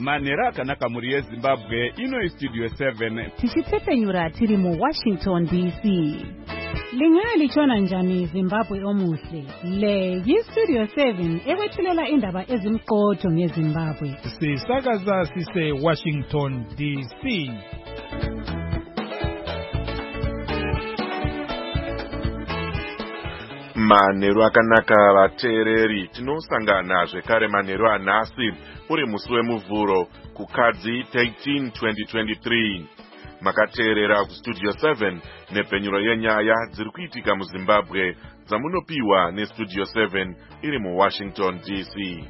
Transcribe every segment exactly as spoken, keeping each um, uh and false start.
manhero akanaka muri yezimbabwe. Ino istudio seven tichitepenyura tiri mu Washington D C. Lingaya lichona njani Zimbabwe omuhle. Le yistudio seven ewethulela indaba ezimqotho ngeZimbabwe. Sisakaza sise Washington D C. Manhero akanaka vateereri, tinosangana zvekare manhero anhasi uri musi wemuvhuro kukadzi thirteen twenty twenty-three. Makateerera kustudio seven nepenyuro yenyaya dziri kuitika muZimbabwe dzamunopiwa nestudio seven iri muWashington D C.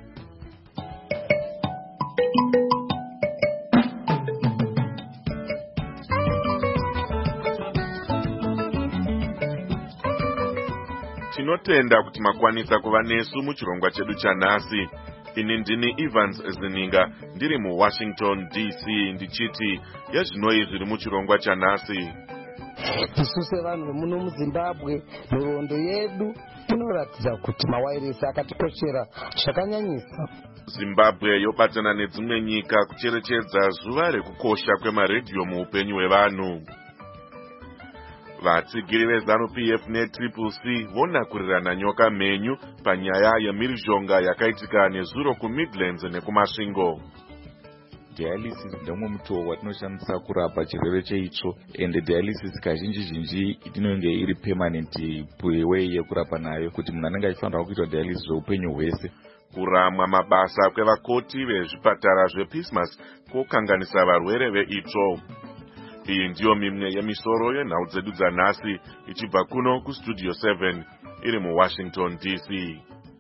Tinotenda kuti makwanisa kuva nesu muchirongwa chedu chanhasi. Ini ndini Evans Zininga ndiri muWashington D C ndichiti yezvinoi zviri muchirongwa chanhasi. Isu sevanhu muno muZimbabwe nhoroondo yedu inoratidza kuti mawairesi akatikoshera zvakanyanyisa. Zimbabwe yobatana nedzimwe nyika kucherechedza zuva rekukosha kwemaredhiyo muupenyu hwevanhu. Vatsigiri veZanu P F neTriple C vonakurirana nyoka mhenyu panyaya yemhirizhonga yakaitika nezuro kuMidlands nekumasvingo. Dialysis ndomwe mutowo watinoshandisa kurapa chirwere cheitsvo, ende dialysis kazhinji zhinji inenge iri permanent way yekurapa nayo kuti munhu anenge achifanira kuita dialysis zveupenyu hwese. Kuramwa mabasa kwevakoti vezvipatara zvePismas kokanganisa varwere veitsvo. Iyi ndiyo mimwe yemisoro yenhau dzedu dzanhasi ichibva kuno kustudio seven iri muWashington D C.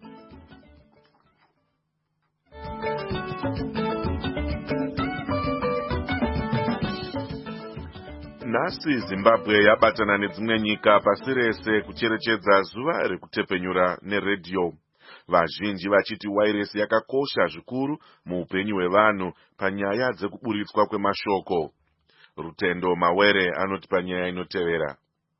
Nhasi Zimbabwe yabatana nedzimwe nyika pasi rese kucherechedza zuva rekutepenyura neredhiyo. Vazhinji vachiti wairesi yakakosha zvikuru muupenyu hwevanhu panyaya dzekuburitswa kwemashoko. Rutendo Mawere anoti panyaya inotevera.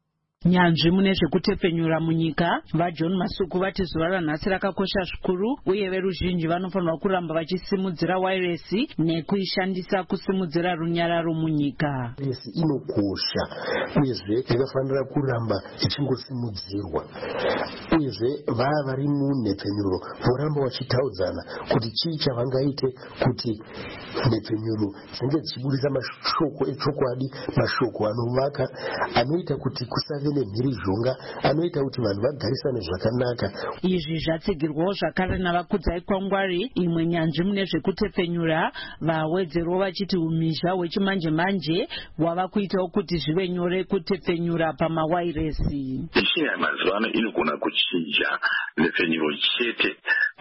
Nyanzvi mune zvekutepenyura munyika vaJohn Masuku vati zuva ranhasi rakakosha zvikuru uye veruzhinji vanofanirwa kuramba vachisimudzira wairesi nekuishandisa kusimudzira runyararo munyika. Wairesi inokosha uyezve yakafanira kuramba ichingosimudzirwa. Uyezve vaya vari munhepfenyuro voramba vachitaudzana kuti chii chavangaite kuti nhepfenyuro dzinge dzichiburisa mashoko echokwadi, mashoko anovaka anoita kuti kusave nemhirizhonga, anoita kuti vanhu vagarisane zvakanaka. Izvi zvatsigirwawo zvakare navakudzai kwangwari. Imwe nyanzvi mune zvekutepfenyura vawedzerwo vachiti umhizha hwechimanje manje wava kuitawo kuti zvive nyore kutepfenyura pamawairesi. Michini yamazuva ano inogona kuchinja nepfenyuro chete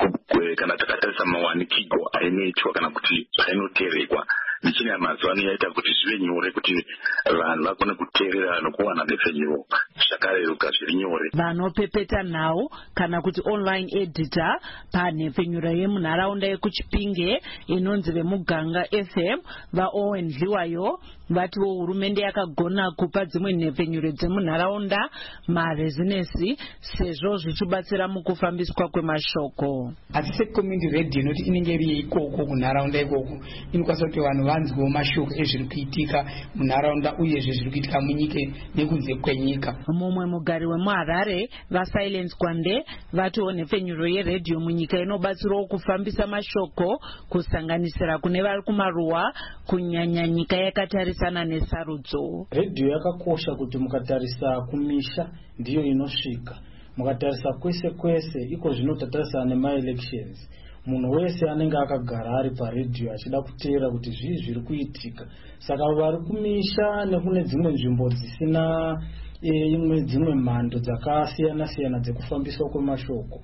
kana takatarisa mawanikigo ainoitwa kana kuti ainoterekwa. Michini yamazuva ano yaita kuti zvive nyore kuti vanhu vagone kuteerera nokuwana nepfenyuro zvakareruka zviri nyore. Vanopepeta nhau kana kuti online editor panhepfenyuro yemunharaunda yekuchipinge inonzi vemuganga F M vaOwen Dliwayo vatiwo hurumende yakagona kupa dzimwe nhepfenyuro dzemunharaunda marezinesi sezvo zvichibatsira mukufambiswa kwemashoko. Asi secommunity radio inoti inenge iri ikoko kunharaunda ikoko inokwanisa kuti vanhu vanzwewo mashoko ezviri kuitika munharaunda uyezve zviri kuitika munyika nekunze kwenyika. Mumwe mugari wemuHarare vaSilence Kwande vatiwo nhepfenyuro yeredhiyo munyika inobatsirawo kufambisa mashoko kusanganisira kune vari kumaruwa kunyanya nyika yakatarisana nesarudzo. Redhiyo yakakosha kuti mukatarisa kumisha ndiyo inosvika, mukatarisa kwese kwese iko zvinotatarisa nemaelections. Munhu wese anenge akagara ari paredhiyo achida kuteera kuti zvii zviri kuitika. Saka vari kumisha nekune dzimwe nzvimbo dzisina imwe dzimwe mhando dzakasiyana siyana dzekufambiswa kwemashoko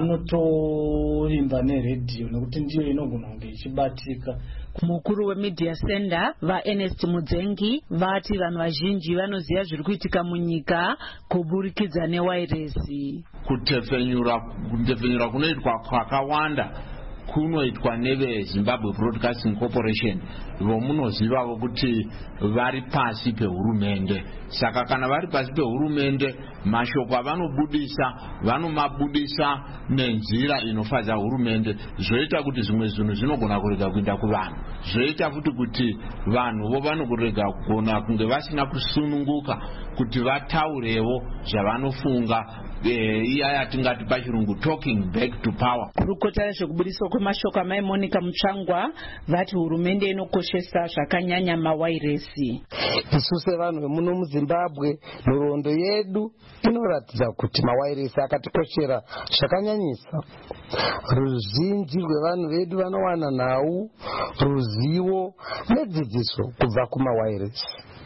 vanotoimba neredhiyo nekuti ndiyo inogona kunge ichibatika. Mukuru wemedia center vaErnest Mudzengi vati vanhu vazhinji vanoziva zviri kuitika munyika kuburikidza newairesi. Kutepfenyura kutepfenyura kunoitwa kwakawanda kunoitwa neveZimbabwe Broadcasting Corporation vomunozivawo kuti vari pasi pehurumende. Saka kana vari pasi pehurumende, mashoko avanobudisa vanomabudisa nenzira inofadza hurumende, zvoita kuti zvimwe zvinhu zvinogona kurega kuenda kuvanhu, zvoita futi kuti vanhuvo vanokurega kugona kunge vasina kusununguka kuti vataurewo zvavanofunga, iya yatingati pachirungu talking back to power. Rukota rezvekubudiswa kwemashoko amai Monica Mutsvangwa vati hurumende inokoshesa zvakanyanya mawairesi. Isu sevanhu vemuno muZimbabwe, nhoroondo yedu inoratidza kuti mawairesi akatikoshera zvakanyanyisa. Ruzhinji rwevanhu vedu vanowana nhau, ruzivo nedzidziso kubva kumawairesi.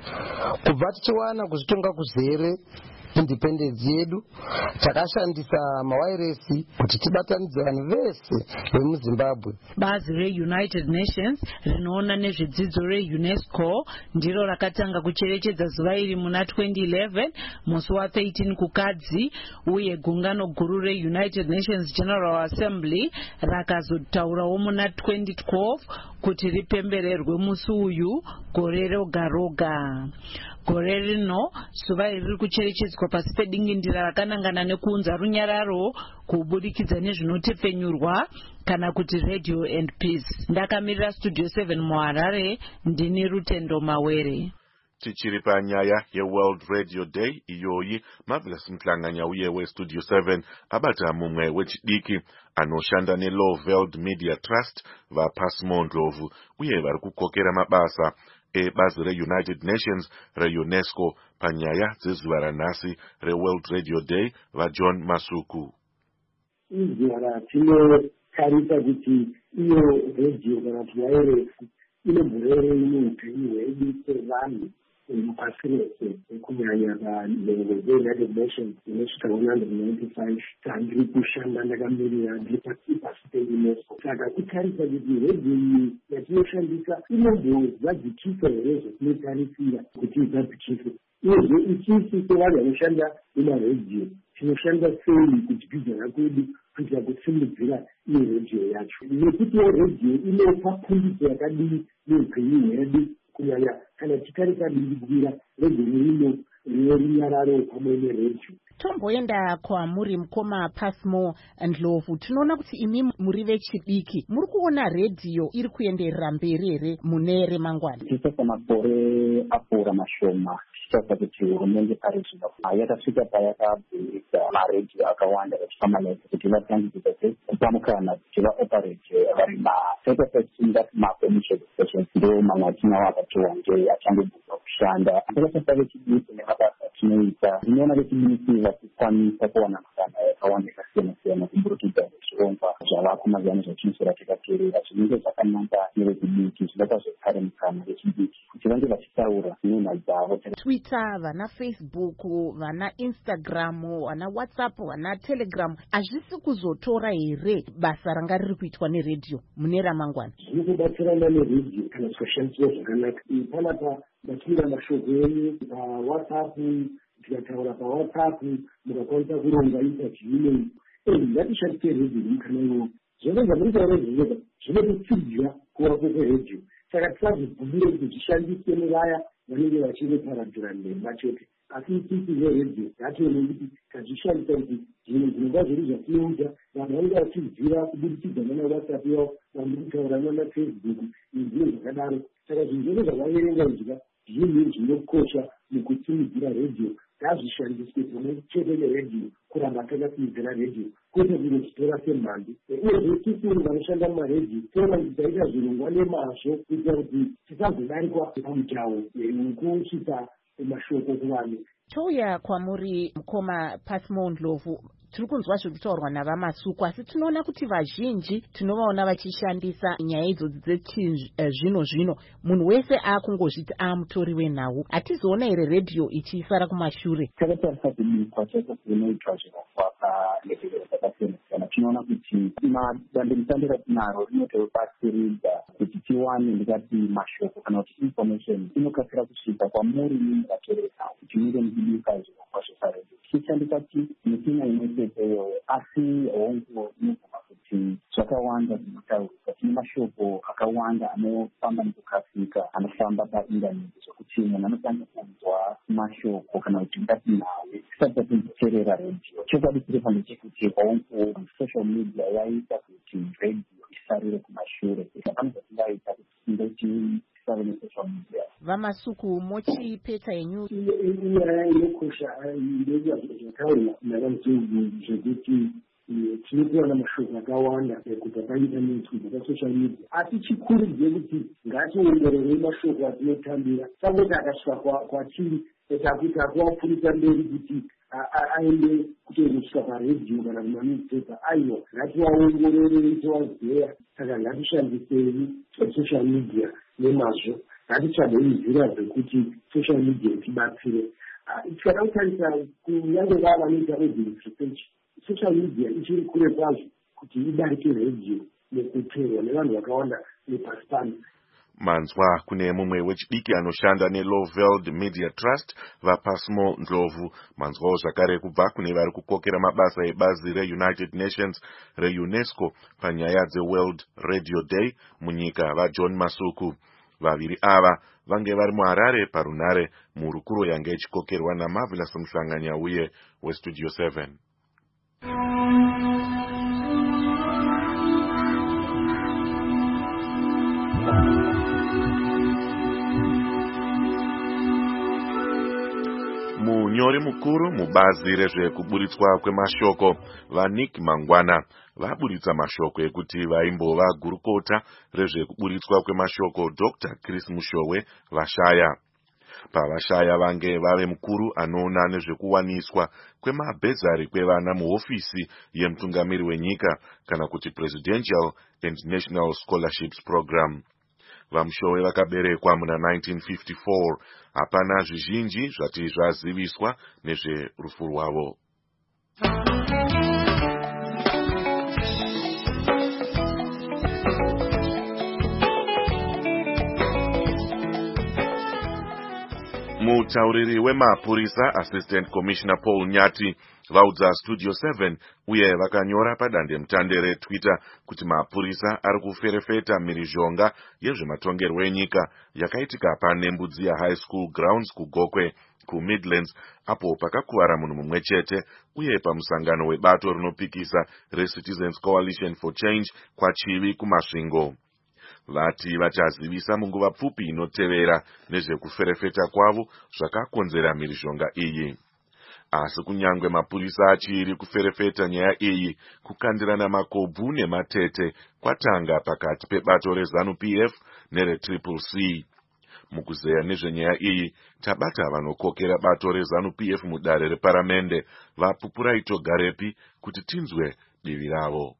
Kubva tichiwana kuzvitonga kuzere independence yedu, takashandisa mawairesi kuti tibatanidze vanhu vese vemuZimbabwe. Bazi reUnited Nations rinoona nezvedzidzo reUNESCO ndiro rakatanga kucherechedza zuva iri muna twenty eleven musi wa13 kukadzi, uye gungano guru reUnited Nations General Assembly rakazotaurawo muna twenty twelve kuti ripembererwe musi uyu gore roga roga. Gore rino zuva iri riri kucherechedzwa pasi pedingindira rakanangana nekuunza runyararo kubudikidza nezvinotepfenyurwa kana kuti Radio and Peace. Ndakamirira Studio seven muHarare, ndini Rutendo Mawere. Tichiri panyaya yeWorld Radio Day iyoyi, Marvelous Mhlanganya uye weStudio seven abata mumwe wechidiki anoshanda neLowveld Media Trust vaPasmo Ndlovu uye vari kukokera mabasa ebazi reUnited Nations reUNESCO panyaya dzezuva ranhasi reWorld Radio Day vaJohn Masuku. Izuva ratinotarisa kuti iyo radio kana kuti wairesi inomborere muupenyu hwedu sevanhu mupasi rese, kunyanya panhengo dzeUnited Nations inosvika one hundred ninety-five tandiri kushanda ndakamirira ndiri pasi peUNESCO. Saka kutarisa kuti radio iyi yatinoshandisa inombozadzikisa here zvatinotarisira kuti izadzikise, uyezve isusu sevanhu vanoshanda mumaredhiyo tinoshanda sei kudzidzana kwedu kuitira kusimudzira iyo redhiyo yacho, nekutiwo redhiyo inopa pfundiso yakadii neupenyu hwedu, kunyanya kana tichitarisa dindibwira redhiyo ino rine runyararo pamwe neredhiyo. Tomboenda kwamuri mukoma Pasmo Ndlovu, tinoona kuti imi muri vechidiki muri kuona redhiyo iri kuenderera mberi here mune remangwana? Tichisa makore apfuura mashoma tichisa kuti hurumende pari zvino yakasvika payakabvisa maredhiyo akawanda echipamaneti kuti vatangidzike kupamukana kuti vaoperate vari mathirty-five mapermission stations, ndo mamwe atinawo akatiwa nge achangobuda kushanda. Takasasa vechidiki nemabasa tinoita tinoona vechidiki vakukwanisa kuwana makana yakawanda yakasiyana siyana kuburikidza nezvirongwa zvavako mazano zvatinosora takateerera zvinenge zvakananga nevechidiki zvinoita zvekare mukana vechidiki kuti vange vachitaura nyaya dzavo. Twitter, vana Facebook, vana Instagram, vana WhatsApp, vana Telegram, hazvisi kuzotora here basa ranga riri kuitwa neredhiyo mune ramangwana? Zvinokubatsirana neredhiyo kana zvikashandiswa zvakanaka. Panapa matinga mashoko enyu paWhatsApp, tikataura paWhatsApp mukakwanisa kuronga interview. Ngatishandise redhiyo mukana iwowo. Zvinonga muri taura zvinova zvinotitsidza kuva kweredhiyo. Saka tisazvibvumire kuti zvishandiswe nevaya vanenge vachinoparadzira nhemba chete, asi isusu veredhiyo ngatione kuti tazvishandisa kuti zvinhu zvinova zviri zvatinoita, vanhu vanenge vachiziva kubudikidza nana WhatsApp yavo, vanhu kutaura nana Facebook nezvinhu zvakadaro. Saka zvinhu zvose zvavaverenga izva zvinhu zvinokosha mukusimudzira redhiyo, ngazvishandiswe pamwe chete neredhiyo kuramba takasimudzira redhiyo, kwete kunochitora semhando. Uyezve isusu vanoshanda mumaredhiyo toona kuti taita zvirongwa nemazvo kuitira kuti tisazodarikwa pamutauro nekusvitsa mashoko kuvanhu. Touya kwamuri mukoma Pasmo Ndlovu, tiri kunzwa zviri kutaurwa navaMasuku, asi tinoona kuti vazhinji tinovaona vachishandisa nyaya idzodzi dzechizvino zvino. Munhu wese akungozviti amutori wenhau. Hatizoona here redhiyo ichisara kumashure? Takatarisa kubikwa chose kunoitwa zvirongwa panezviro zvakasiyana siyana, tinoona kuti madandemutande ratinaro rinotobatsiridza kuti tiwane ndikati mashoko kana kuti information inokasira kusvika kwamuri muvateeresa kuti muve muchibika zvirongwa zveparedhiyo. Tichishandisa michina imwe chete iyoyo, asi hongu inogona kuti zvakawanda zvinotaurwa akawanda anofamba nekukafika anofamba paindaneti zvokuti munhu anokwanisa kunzwa mashoko kana kuti ngati nawe tisati tatinzoteerera redio. chokwadi chiri pano chekuti kwaonko social media yaita kuti redio isarire kumashure. Pane zvatingaita kuti ndoti tisave nesocial media. Vamasuku mochipeta yenyu inyaya inokosha ndega zvataura navanzungu zvekuti tinopiwa mashoko akawanda kubva paintaneti kubva pasocial media, asi chikuru ndechekuti ngationgororei mashoko atinotambira sangoti akasvika kwatiri takuti akuapfurisa mberi kuti aende kutozosvika paredhiyo kana kumanewspaper. aiwa ngativaongororei tovazeya. Saka ngatishandisei social media nemazvo, ngatitsvagei nzira dzekuti social media itibatsire. tikada kutarisa kunyange vava vanoita research, social media ichiri kure kwazvo kuti idarike redio nekuteerwa nevanhu vakawanda nepasi pano. Manzwa kune mumwe wechidiki anoshanda neLoveld Media Trust vaPasmo Ndlovu. Manzwawo zvakare kubva kune vari kukokera mabasa ebazi reUnited Nations reUNESCO panyaya dzeWorld Radio Day munyika vaJohn Masuku. Vaviri ava vange vari muHarare parunare murukuro yange ichikokerwa naMarvelous Mhlanganya uye weStudio seven. Munyori mukuru mubazi rezvekuburitswa kwemashoko vaNick Mangwana vaburitsa mashoko ekuti vaimbova gurukota rezvekuburitswa kwemashoko Doctor Chris Mushowe vashaya. Pavashaya vange vave mukuru anoona nezvekuwaniswa kwemabhezari kwevana muhofisi yemutungamiri wenyika kana kuti Presidential and National Scholarships Program. Vamushowe vakaberekwa muna nineteen fifty-four. Hapana zvizhinji zvati zvaziviswa nezverufu rwavo. Mutauriri wemapurisa Assistant Commissioner Paul Nyati vaudza Studio seven uye vakanyora padande mutande reTwitter kuti mapurisa ari kuferefeta mhirizhonga yezvematongerwo enyika yakaitika paNembudzi High School Grounds kuGokwe kuMidlands apo pakakuvara munhu mumwe chete uye pamusangano webato rinopikisa reCitizens Coalition for Change kwaChivi kumasvingo. Vati vachazivisa munguva pfupi inotevera nezvekuferefeta kwavo zvakakonzera mhirizhonga iyi. Asi kunyangwe mapurisa achiri kuferefeta nyaya iyi, kukandirana makobvu nematete kwatanga pakati pebato reZANU-P F nereTriple C. Mukuzeya nezvenyaya iyi, tabata vanokokera bato reZANU-P F mudare reparamende vaPupurai Togarepi kuti tinzwe divi ravo.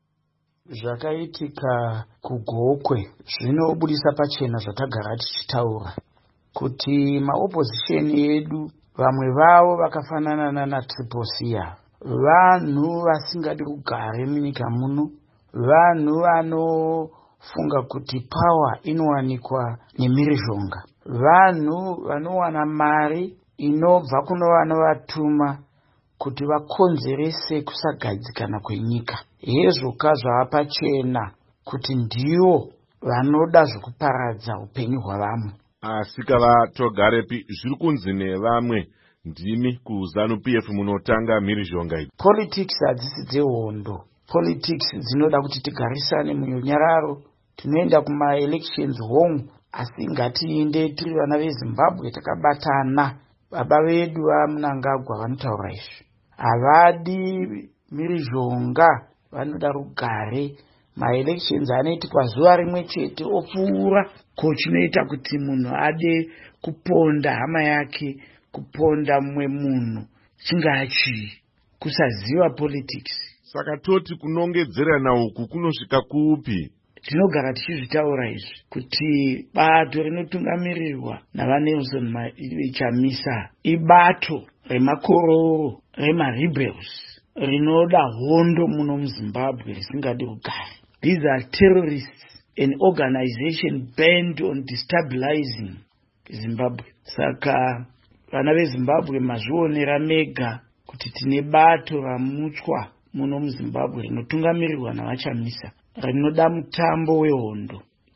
Zvakaitika kuGokwe zvinobudisa pachena zvatagara tichitaura kuti maopposition edu vamwe vavo vakafanana nana Triple C, vanhu vasingadi kugara munyika muno, vanhu vanofunga kuti power inowanikwa nemhirizhonga, vanhu vanowana mari inobva kuno vanovatuma kuti vakonzerese kusagadzikana kwenyika. Hezvoka zvavapachena kuti ndivo vanoda zvekuparadza upenyu hwavamwe. Asi kavatogarepi zviri kunzi nevamwe ndimi kuZANU-P F munotanga mhirizhonga iyi. Politics hadzisi dzehondo. Politics dzinoda kuti tigarisane munyararo. Tinoenda kuma elections home, asi ngatiende tiri vana veZimbabwe takabatana. Baba vedu vaMnangagwa vanotaura izvi. Havadi mhirizhonga, vanoda rugare. Maelections anoitikwa zuva rimwe chete opfuura, ko chinoita kuti munhu ade kuponda hama yake, kuponda mumwe munhu chingachii, kusaziva politics. Saka toti kunongedzerana uku kunosvika kupi? Tinogara tichizvitaura izvi kuti bato rinotungamirirwa navaNelson Chamisa ibato remakororo remarebels rinoda hondo muno muZimbabwe risingadi kugara. These are terrorists, an organization bent on destabilizing Zimbabwe. Saka vana veZimbabwe mazvionera mega kuti tine bato ramutswa muno muZimbabwe rinotungamirirwa navaChamisa rinoda mutambo wehondo.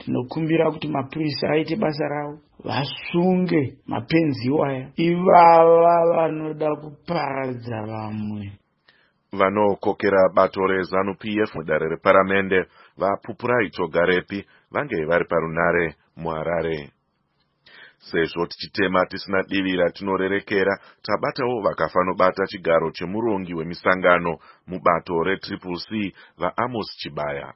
tinokumbira kuti mapurisa aite basa ravo, vasunge mapenzi iwaya, ivava vanoda kuparadza vamwe. Vanokokera bato rezanu P F mudare reparamende vaPupurai Chogarepi vange vari parunare muHarare. Sezvo tichitema tisina divira tinorerekera, tabatawo vakafanobata chigaro chemurongi wemisangano mubato reTriple C vaAmos Chibaya.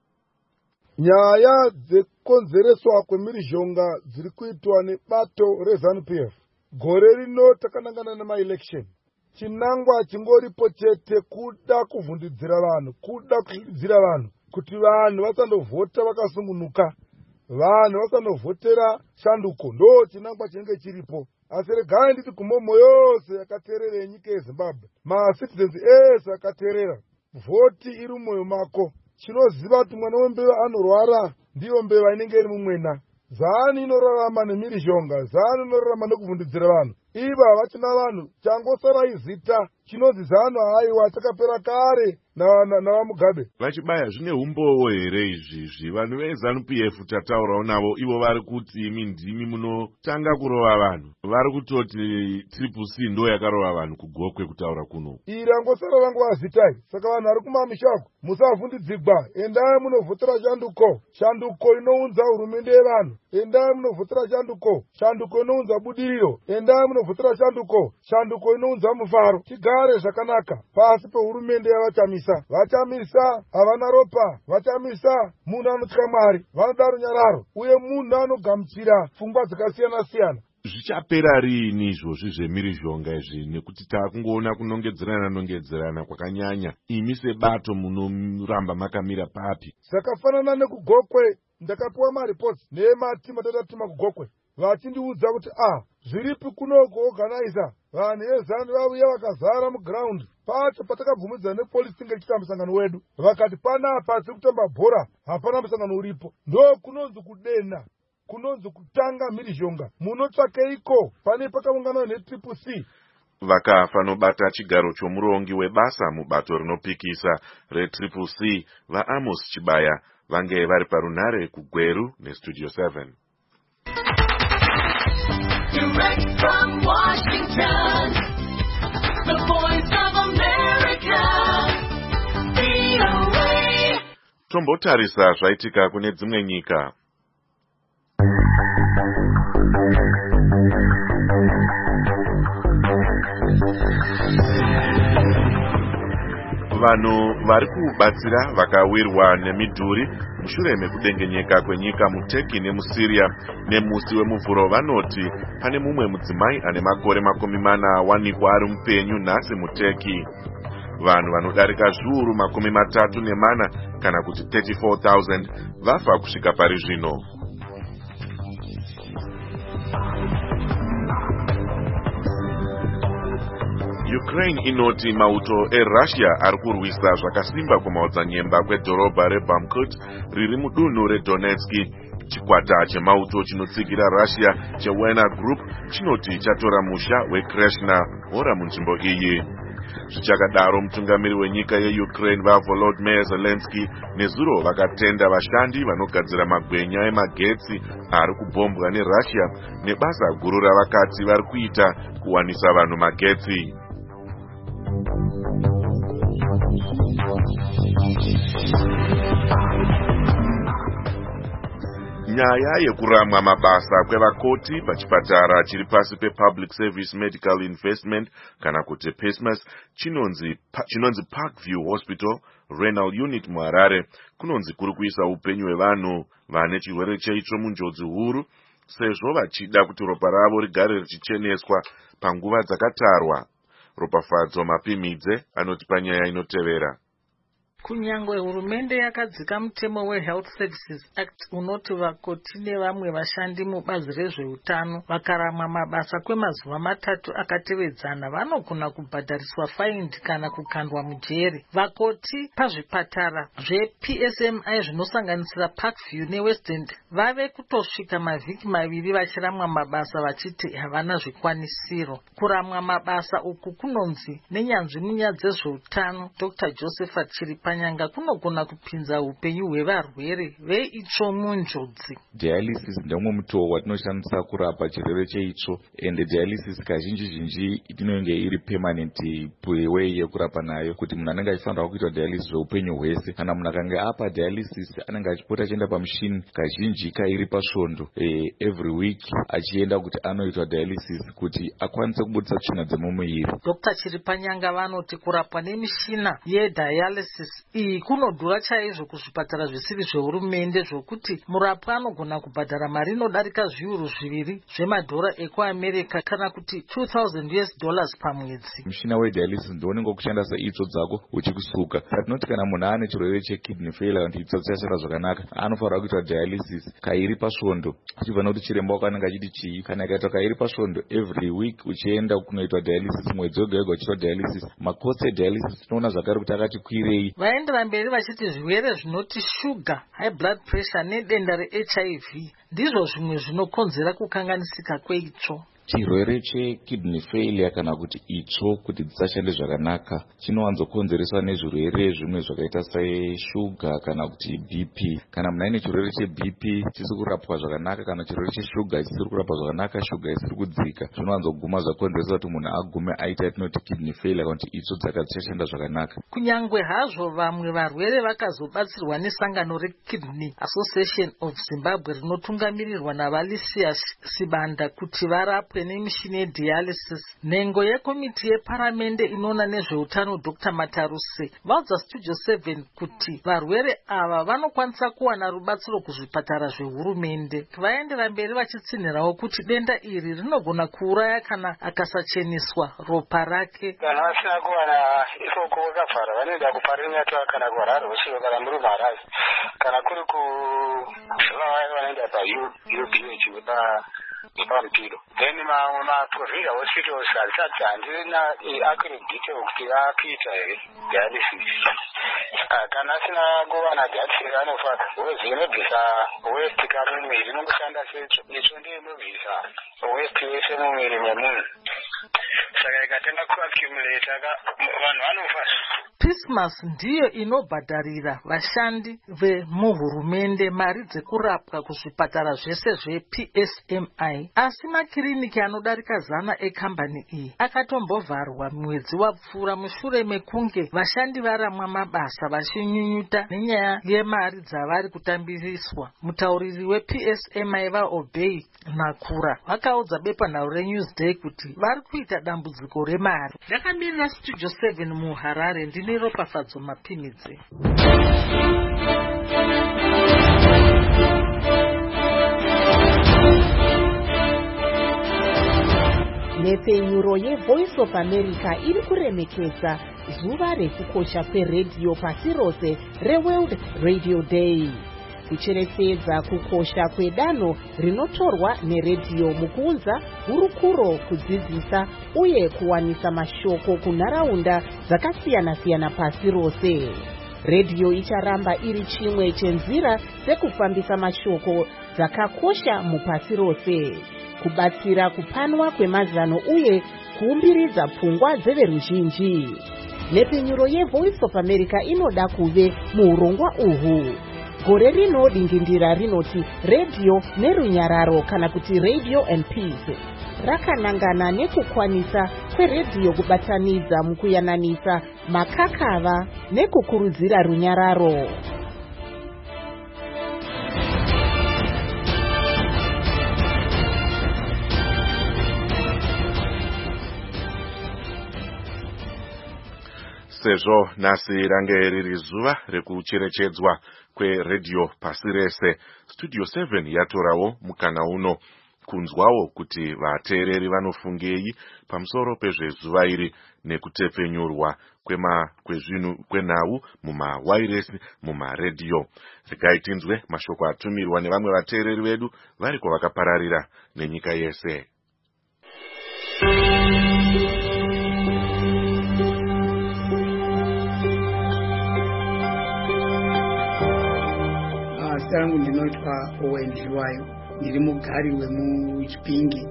Nyaya dzekonzereswa kwemhirizhonga dziri kuitwa nebato rezanu P F. Gore rino takanangana nemaelection. Chinangwa chingoripo chete kuda kuvhundudzira vanhu, kuda kudzidzira vanhu kuti vanhu vasandovhota vakasungunuka, vanhu vasanovhotera shanduko. Ndo chinangwa chinenge chiripo. Asi regai nditi kumomo yose yakateerera yenyika yeZimbabwe, macitizens ese akateerera, vhoti iri mumwoyo mako. Chinoziva kuti mwana wembeva anorwara ndiyo mbeva inenge iri mumwena. Zani inorarama nemhirizhonga, zani inorarama nekuvhundudzira vanhu. Iva vachina vanhu changosara izita chinonzi zano haiwa takapera kare navamugabe. Vachibaya zvine umbowo here izvizvi? Vanhu vezanu P F tataurawo navo, ivo vari kuti imi ndimi munotanga kurova vanhu. Vari kutoti Triple C ndo yakarova vanhu kugokwe kutaura kuno. Iri angosara ranguva zitai. Saka vanhu vari kumamishako musavhundudzigwa. Endai munovhotera shanduko. Shanduko inounza hurumende yevanhu. Endai munovhotera shanduko. Shanduko inounza budiriro. Endai munovhotera shanduko. Shanduko inounza mufaro. Tigare zvakanaka pasi pehurumende yavachamisa. Vachamisa havana ropa. Vachamisa munhu anotya Mwari. Vanoda runyararo. Uye munhu anogamuchira pfungwa dzakasiyana siyana. Zvichapera rini izvozvi zvemhirizhonga izvi, nekuti takungoona kunongedzerana nongedzerana kwakanyanya? Imi sebato munoramba makamira papi? Zvakafanana nekugokwe, ndakapiwa maripoti nematimu atatatima kugokwe vachindiudza kuti ah zviripi kuno kuorganiza vanhu vezanu vauya vakazara muground pacho patakabvumidzana nepolisi tinge tichita musangano wedu, vakati panapa tiri kutamba bhora hapana musangano uripo. Ndo kunonzi kudena, kunonzi kutanga mhirizhonga. Munotsvakeiko pane pakaungana neTriple C? Vakafanobata chigaro chomurongi webasa mubato rinopikisa reTriple C vaAmos Chibaya vange vari parunare kuGweru neStudio seven. Direct from Washington, the voice of America, V O A. Tombotarisa zvaitika kune dzimwe nyika. Vanhu vari kubatsira vakawirwa nemidhuri mushure mekudengenyeka kwenyika muTurkey nemuSyria nemusi wemuvhuro vanoti pane mumwe mudzimai ane makore makumi mana awanikwa ari mupenyu nhasi muTurkey. Vanhu vanodarika zviuru makumi matatu nemana kana kuti thirty-four thousand vafa kusvika pari zvino. Ukraine inoti mauto eRussia ari kurwisa zvakasimba kumaodzanyemba kwedhorobha reBakhmut riri mudunhu reDonetsk. Chikwata chemauto chinotsigira Russia cheWagner Group chinoti chatora musha weKreshna hora munzvimbo iyi. Zvichakadaro mutungamiri wenyika yeUkraine vaVolodymyr Zelensky nezuro vakatenda vashandi vanogadzira magwenya emagetsi ari kubhombwa neRussia nebasa guru ravakati vari kuita kuwanisa vanhu magetsi. Nyaya yekuramwa mabasa kwevakoti pachipatara chiri pasi pePublic Service Medical Investment kana kuti PESMAS chinonzi chinonzi Parkview Hospital Renal Unit muHarare kunonzi kuri kuisa upenyu hwevanhu vane chirwere cheitsvo munjodzi huru, sezvo vachida kuti ropa ravo rigare richicheneswa panguva dzakatarwa. Ropafadzo Mapimidze anoti panyaya inotevera. Kunyangwe hurumende yakadzika mutemo weHealth Services Act unoti vakoti nevamwe vashandi mubazi rezveutano vakaramwa mabasa kwemazuva matatu akatevedzana vanogona kubhadhariswa faindi kana kukandwa mujeri. Vakoti pazvipatara zveP S M I zvinosanganisira Parkview neWest End vave kutosvika mavhiki maviri vachiramwa mabasa vachiti havana zvikwanisiro. Kuramwa mabasa uku kunonzi nenyanzvi munyaya dzezveutano Doctor Josephat Chiripa chiripanyanga kunogona kupinza upenyu hwevarwere veitsvo munjodzi. Dialysis ndemwe mutowo watinoshandisa kurapa chirwere cheitsvo, ende dialysis kazhinji zhinji inenge iri permanent way yekurapa nayo, kuti munhu anenge achifanirwa kuita dialysis zveupenyu hwese. Kana munhu akanga apa dialysis anenge achipota achienda pamushini kazhinji kairi pasvondo eh, every week achienda kuti anoitwa dialysis kuti akwanise kubudisa tsvina dzemumuviri. Dr Chiripanyanga vanoti kurapwa nemishina yedialysis iyi kunodhura chaizvo kuzvipatara zvisiri zvehurumende, zvokuti murapwa anogona kubhadhara mari inodarika zviuru zviviri zvemadhora ekuamerica kana kuti two thousand US dollars pamwedzi. Mushina wedialysis ndonenge kushanda seitsvo dzako uchikusuka. Tinoti kana munhu ane chirwere chekidney failure kuti itsvo dzichashanda zvakanaka, anofanirwa kuitwa dialysis kairi pasvondo, achibva nekuti chiremba wako anenge achiti chii. Kana ikaitwa kairi pasvondo every week uchienda kunoitwa dialysis, mwedzi wega wega uchiitwa dialysis, makosi edialysis tinoona zvakare kuti akati kwirei. Vaendera mberi vachiti zvirwere zvinoti shuga, high blood pressure nedenda reH I V ndizvo zvimwe zvinokonzera kukanganisika kweitsvo. Chirwere chekidney failure kana kuti itsvo kuti dzisashande zvakanaka chinowanzokonzereswa nezvirwere zvimwe zvakaita seshuga kana kuti B P. Kana munhu aine chirwere cheB P chisiri kurapwa zvakanaka, kana chirwere cheshuga chisiri kurapwa zvakanaka, shuga isiri kudzika, zvinowanzoguma zvakonzeresa kuti munhu agume aita yatinoti kidney failure kana kuti itsvo dzake dzisashanda zvakanaka. Kunyangwe hazvo vamwe varwere vakazobatsirwa nesangano reKidney Association of Zimbabwe rinotungamirirwa naValisius Sibanda kuti varapwe nemishini yedialysis, nhengo yekomiti yeparamende inoona nezveutano Dr Mataruse vaudza Studio seven kuti varwere ava vanokwanisa kuwana rubatsiro kuzvipatara zvehurumende. Vaendera mberi vachitsinhirawo kuti denda iri rinogona kuuraya kana akasacheneswa ropa rake. Kana vasina kuwana ikoko vakavhara vanoenda kuparinata kana kuharare vosvika kana muri mharazi kana kuri kuvaya vanoenda paU B H vepa Parutido. Then mamwe maprovider hospitals alisati handina accredite kuti vakuita dialysis. Kana asina kuwana dialysis anofaka wezi inobvisa waste kamumwiri, inoshanda seitsvo ndiyo inobvisa waste wese mumwiri memunhu. Saka ikatanga kuaccumulate vanhu vanofa. Christmas ndiyo inobhadharira vashandi vemuhurumende mari dzekurapwa kuzvipatara zvese zveP S M I, asi makiriniki anodarika zana ekambani iyi akatombovharwa mwedzi wapfuura mushure mekunge vashandi varamwa mabasa vachinyunyuta nenyaya yemari dzavari kutambiriswa. Mutauriri weP S M I vaObey Nakura vakaudza bepanharo reNewsday kuti vari kuita dambudziko remari. Ndakamirira Studio seven muHarare, ndine Ropafadzo Mapimidze. Nhepfenyuro yeVoice of America iri kuremekedza zuva rekukosha kweredhiyo pasi rose reWorld Radio Day, kucherechedza kukosha kwedanho rinotorwa neredhiyo mukuunza hurukuro, kudzidzisa uye kuwanisa mashoko kunharaunda dzakasiyana-siyana pasi rose. Redhiyo icharamba iri chimwe chenzira dzekufambisa mashoko dzakakosha mupasi rose, kubatsira kupanwa kwemazano uye kuumbiridza pfungwa dzeveruzhinji. Nhepfenyuro yeVoice of America inoda kuve muurongwa uhu. Gore rino dingindira rinoti Radio nerunyararo kana kuti Radio and Peace, rakanangana nekukwanisa kweredhiyo kubatanidza mukuyananisa makakava nekukurudzira runyararo. Sezvo nhasi range riri zuva rekucherechedzwa kweredhiyo pasi rese, Studio seven yatorawo mukana uno kunzwawo kuti vateereri vanofungei pamusoro pezvezuva iri nekutepfenyurwa kwema kwezvinhu kwenhau mumawairesi mumaredhiyo. Regai tinzwe mashoko atumirwa nevamwe vateereri vedu vari kwavakapararira nenyika yese. Zita rangu ndinoitwa Owen Zhiwayo, ndiri mugari wemuChipinge.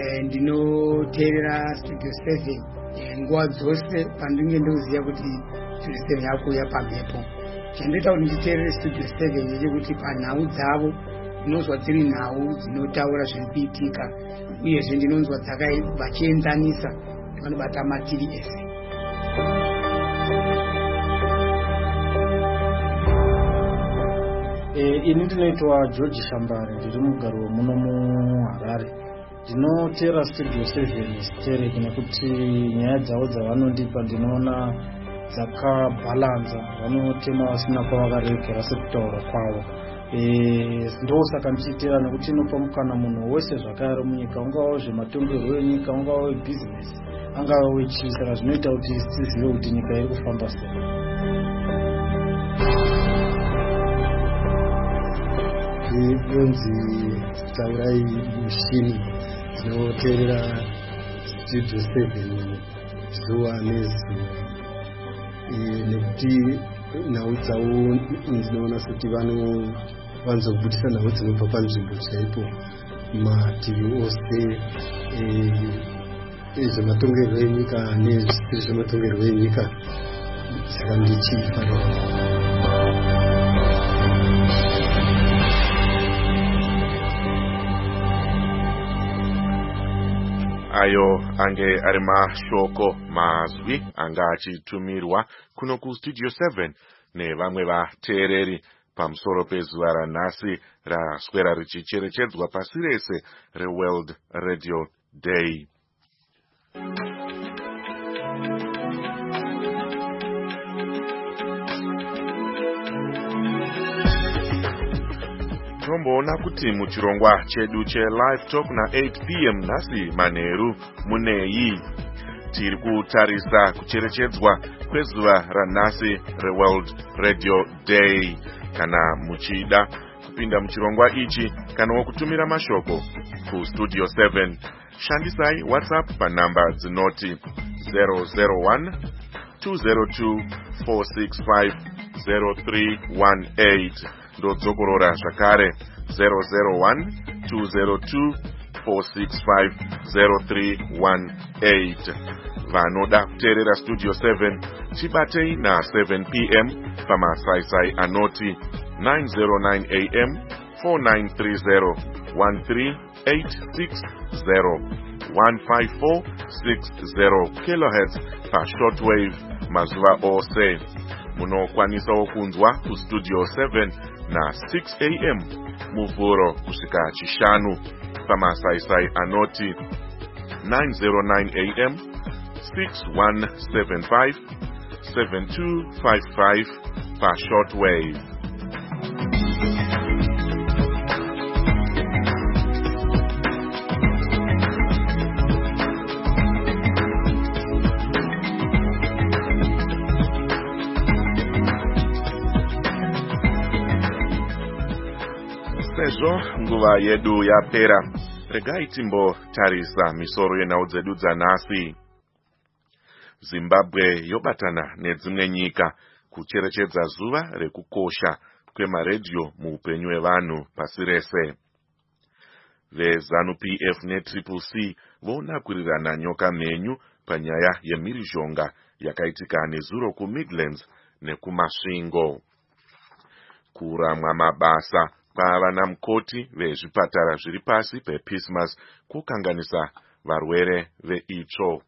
Ndinoteerera Studio seven nguva dzose pandinenge ndoziva kuti studio seven yakuuya pamhepo. Chandoita kuti nditeerere studio seven ndechekuti panhau dzavo ndinonzwa dziri nhau dzinotaura zviri kuitika, uyezve ndinonzwa vachienzanisa nevanobata matiri ese. Ini ndinoitwa George Shambare, ndiri mugaro muno muHarare. Ndinoteera studio seven stereki nekuti nyaya dzavo dzavanondipa ndinoona dzakabalanza, vanotema vasina kwavakarekera sekutaura kwavo. Ndosaka ndichiteera nekuti inopa mukana munhu wese zvakare munyika, ungava zvematongerwo enyika, ungava webhizinesi, angava wechii. Saka zvinoita kuti tizive kuti nyika iri kufamba sei. Inonzi taurai mushini dzinoteerera studio seven zuva nezuva, nekuti nhau dzavo ndinoona sekuti vanozobudisa nhau dzinobva panzvimbo chaipo mativi ose zvematongerwo enyika nezvisiri zvematongerwo enyika. Saka ndichifanira ayo ange ari mashoko mazwi anga achitumirwa kuno kustudio seven nevamwe vateereri pamusoro pezuva ranhasi raswera richicherechedzwa pasi rese reWorld Radio Day. Tomboona kuti muchirongwa chedu che-live talk na eight p m nhasi manheru munei. Tiri kutarisa kucherechedzwa kwezuva ranhasi reWorld Radio Day. Kana muchida kupinda muchirongwa ichi kana kutumira mashoko kustudio seven, shandisai WhatsApp panhamba dzinoti zero zero one two zero two four six five zero three one eight. Ndodzokorora zvakare zero zero one two zero two four six five zero three one eight. Vanoda kuteerera studio seven chibatei na seven p m pamasaisai anoti nine zero nine a m four nine three zero one three eight six zero one five four six zero kilohertz pa shortwave mazuva ose. Munokwanisawo kunzwa kustudio seven na six a m muvhuro kusvika chishanu pamasaisai anoti nine zero nine a m six one seven five seven two five five pa shortwave. Sezvo nguva yedu yapera, regai timbotarisa misoro yenhau dzedu dzanhasi. Zimbabwe yobatana nedzimwe nyika kucherechedza zuva rekukosha kwemaredhiyo muupenyu hwevanhu pasi rese. VeZanu P F neTriple C vonakwirirana nyoka mhenyu panyaya yemhirizhonga yakaitika nezuro kuMidlands nekumasvingo. Kuramwa mabasa kwavana mukoti vezvipatara zviri pasi pePismas kukanganisa varwere veitsvo.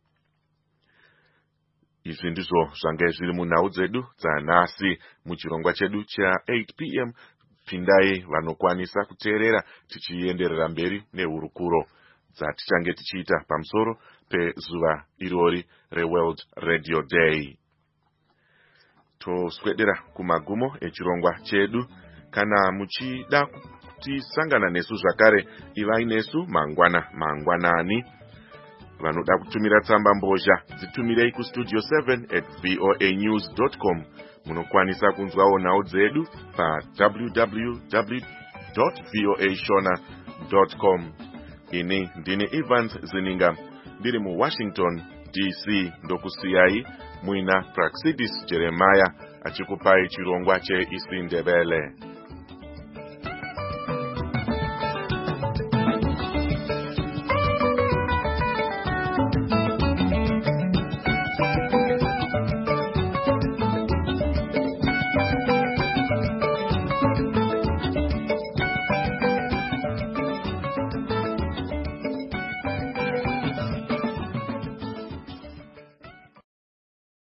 Izvi ndizvo zvange zviri munhau dzedu dzanhasi muchirongwa chedu cha-eight p m Pindai vanokwanisa kuteerera tichienderera mberi nehurukuro dzatichange tichiita pamusoro pezuva irori reWorld Radio Day. Toswedera kumagumo echirongwa chedu. Kana muchida kutisangana nesu zvakare, ivai nesu mangwana mangwanani. Vanoda kutumira tsamba mbozha dzitumirei kustudio seven at voa news dot com. Munokwanisa kunzwawo nhau dzedu pa w w w dot voa shona dot com. Ini ndini Evans Zininga, ndiri muWashington D C, ndokusiyai muina Praxidis Jeremiah achikupai chirongwa cheIsindebele.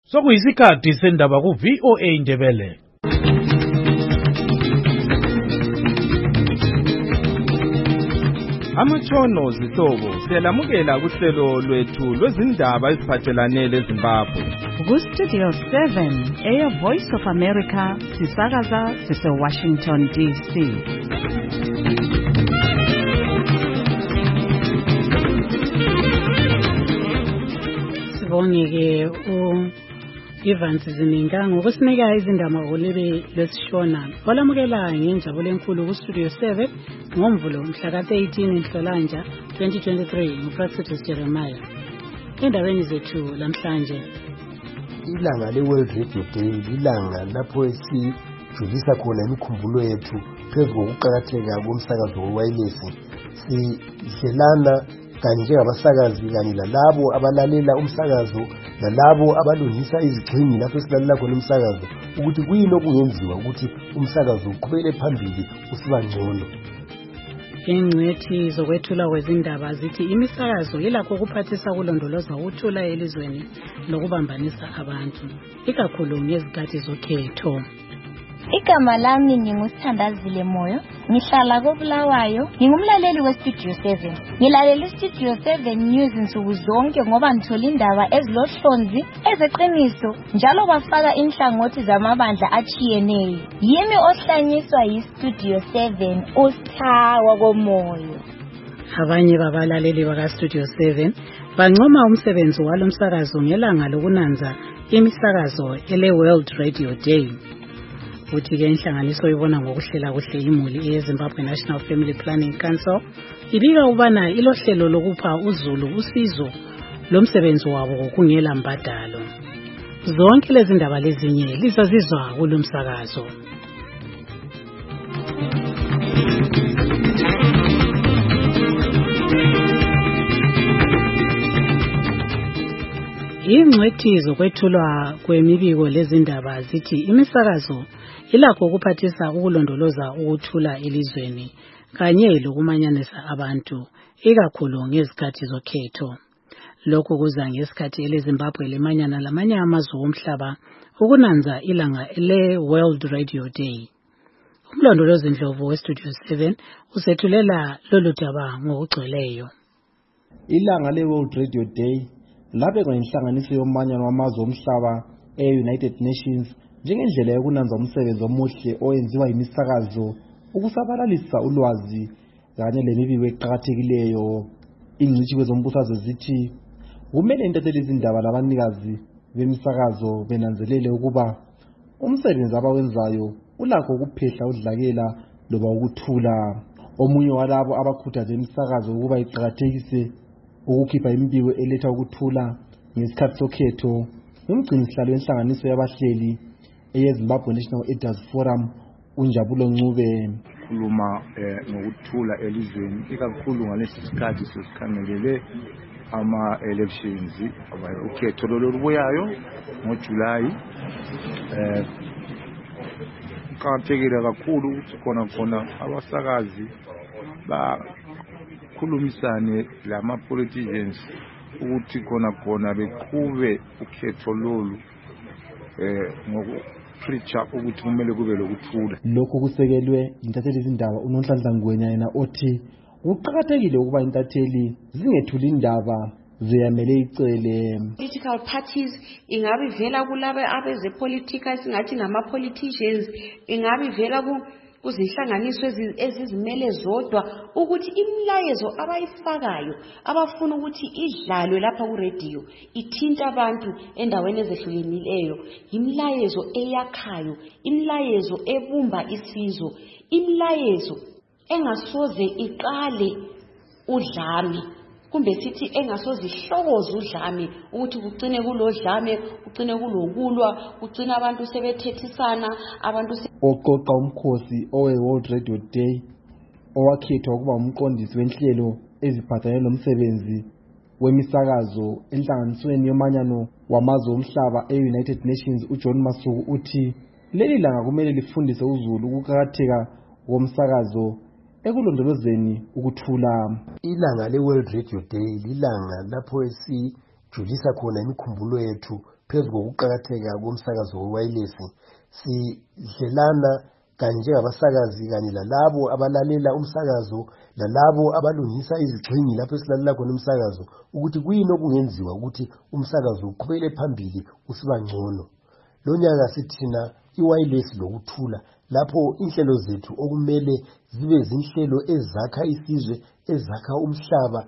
Sokuyisikhathi sendaba ku V O A Ndebele. Amatshono zihlobo siyalamukela kuhlelo lwethu lwezindaba eziphathelane leZimbabwe. Ku-Studio seven, Air Voice of America, sisakaza sise-Washington D C. Sibongeke u Evans Zininga ngokusinika izindaba ngolebe lesishona. Walamukela ngenjabulo enkulu ku-Studio seven ngomvulo mhla ka-thirteen Nhlolanja twenty twenty-three nguProfessor Jeremiah. Endaweni zethu lamhlanje, ilanga le-World Radio Day lilanga lapho esijulisa khona imikhumbulo yethu phezu kokuqakatheka komsakazo wewayilesi. Sihlelana kanye njengabasakazi kanye lalabo abalalela umsakazo nalabo abalungisa izixhingi lapho silalela khona umsakazo ukuthi kuyini okungenziwa ukuthi umsakazo uqhubele phambili usiba ngcono. ingcwethi zokwethula kwezindaba zithi imisakazo ilakho ukuphathisa ukulondoloza ukuthula elizweni lokubambanisa abantu ikakhulu ngezikhathi zokhetho. Igama lami ngingusithandazile Moyo, ngihlala koBulawayo, ngingumlaleli weStudio seven. Ngilalela iStudio seven News insuku zonke ngoba ngithola indaba ezilohlonzi, ezeqiniso, njalo bafaka inhlangothi zamabandla achiyeneyo. Yimi ohlanyiswa yiStudio seven, uSithawa komoyo. Abanye babalaleli bakaStudio seven bancoma umsebenzi walo msakazo ngelanga lokunanza imisakazo ele World Radio Day. Uthi ke inhlanganiso ibona ngokuhlela kuhle imuli eZimbabwe National Family Planning Council ibika ubana ilohlelo lokupha uZulu usizo lomsebenzi wabo kungela mbadalo. Zonke lezi ndaba lezinye lizazizwa kulomsakazo. Ingcwethi zokwethulwa kwemibiko lezindaba zithi imisakazo ilakho ukuphathisa ukulondoloza ukuthula elizweni kanye lokumanyanisa abantu ikakhulu ngezikhathi zokhetho. Lokhu kuza ngesikhathi eleZimbabwe lemanyana lamanye amazwe omhlaba ukunanza ilanga le World Radio Day. Umlondolozi Ndlovu weStudio seven usethulela lolu daba ngokugcweleyo. Ilanga le World Radio Day lapho kwenhlanganiso yomanyano wamazwe omhlaba e-United Nations njengendlela yokunanza umsebenzi omuhle oyenziwa yimisakazo ukusabalalisa ulwazi kanye lemibiko eqhakathekileyo. Ingcitshi kwezombusazwe zithi kumele intatheli izindaba labanikazi bemisakazo benanzelele ukuba umsebenzi abawenzayo ulakho ukuphehla udlakela loba ukuthula. Omunye walabo abakhuthaza imisakazo ukuba iqhakathekise ukukhipha imibiko eletha ukuthula ngesikhathi sokhetho umgcinisihlalo wenhlanganiso yabahleli eyeZimbabwe National Elders Forum uNjabulo Ncube. Khuluma ngokuthula elizweni ikakhulu ngalesi sikhathi sesikhangelele ama elections ukhetho lolubuyayo ngoJulayi. eh kuqakathekile kakhulu ukuthi khona khona abasakazi bakhulumisane lama politicians ukuthi khona khona beqhube ukhetho lolu eh ngoku preacher ukuthi kumele kube lokuthula. Lokho kusekelwe intatheli izindaba uNonhlanhla Ngwenya yena othi uqhakathekile ukuba intatheli zingethuli indaba ziyamele icele. Political parties ingabe vela kulabo abeze politika singathi ngama politicians ingabe vela ku kuzinhlanganiso ezizimele zodwa ukuthi imilayezo abayifakayo abafuna ukuthi idlalwe lapha ku radio ithinta abantu endaweni ezehlukenileyo imilayezo eyakhayo imilayezo ebumba isizwe imilayezo engasoze iqale udlame kumbe sithi engasoze ihlokoze udlame ukuthi kugcine kulodlame kugcine kulokulwa kugcina abantu sebethethisana abantu oqoqa umkhosi owe World Radio Day owakhethwa ukuba umqondisi wenhlelo eziphathelene nomsebenzi wemisakazo enhlanganisweni yomanyano wamazwe omhlaba e-United Nations uJohn Masuku uthi leli langa kumele lifundise uZulu ukuqhakatheka komsakazo ekulondolozeni ukuthula. Ilanga le World Radio Day lilanga lapho esijulisa khona imikhumbulo yethu phezu kokuqakatheka komsakazo wewayilesi. Sidlelana kanye njengabasakazi kanye lalabo abalalela umsakazo lalabo abalungisa izigxingi lapho esilalela khona umsakazo ukuthi kuyini okungenziwa ukuthi umsakazo uqhubele phambili usiba ngcono. Lo nyaka sithina iwayilesi lokuthula lapho inhlelo zethu okumele zibe zinhlelo ezakha isizwe, ezakha umhlaba,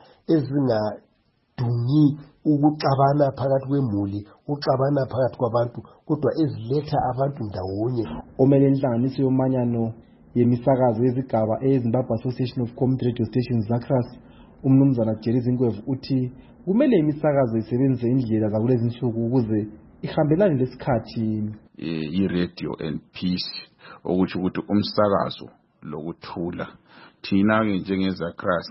ezingadungi ukuxabana phakathi kwemuli, uxabana phakathi kwabantu, kodwa eziletha abantu ndawonye. Omele inhlanganiso yomanyano yemisakazo yezigaba eZimbabwe Association of Community Radio Stations ZACRAS, umnumzana Jerry Zinkwevu uthi kumele imisakazo isebenzise indlela zakulezi insuku ukuze ihambelane lesikhathi. I-radio and peace okuthi ukuthi umsakazo lokuthula. Thina ke njengeZACRAS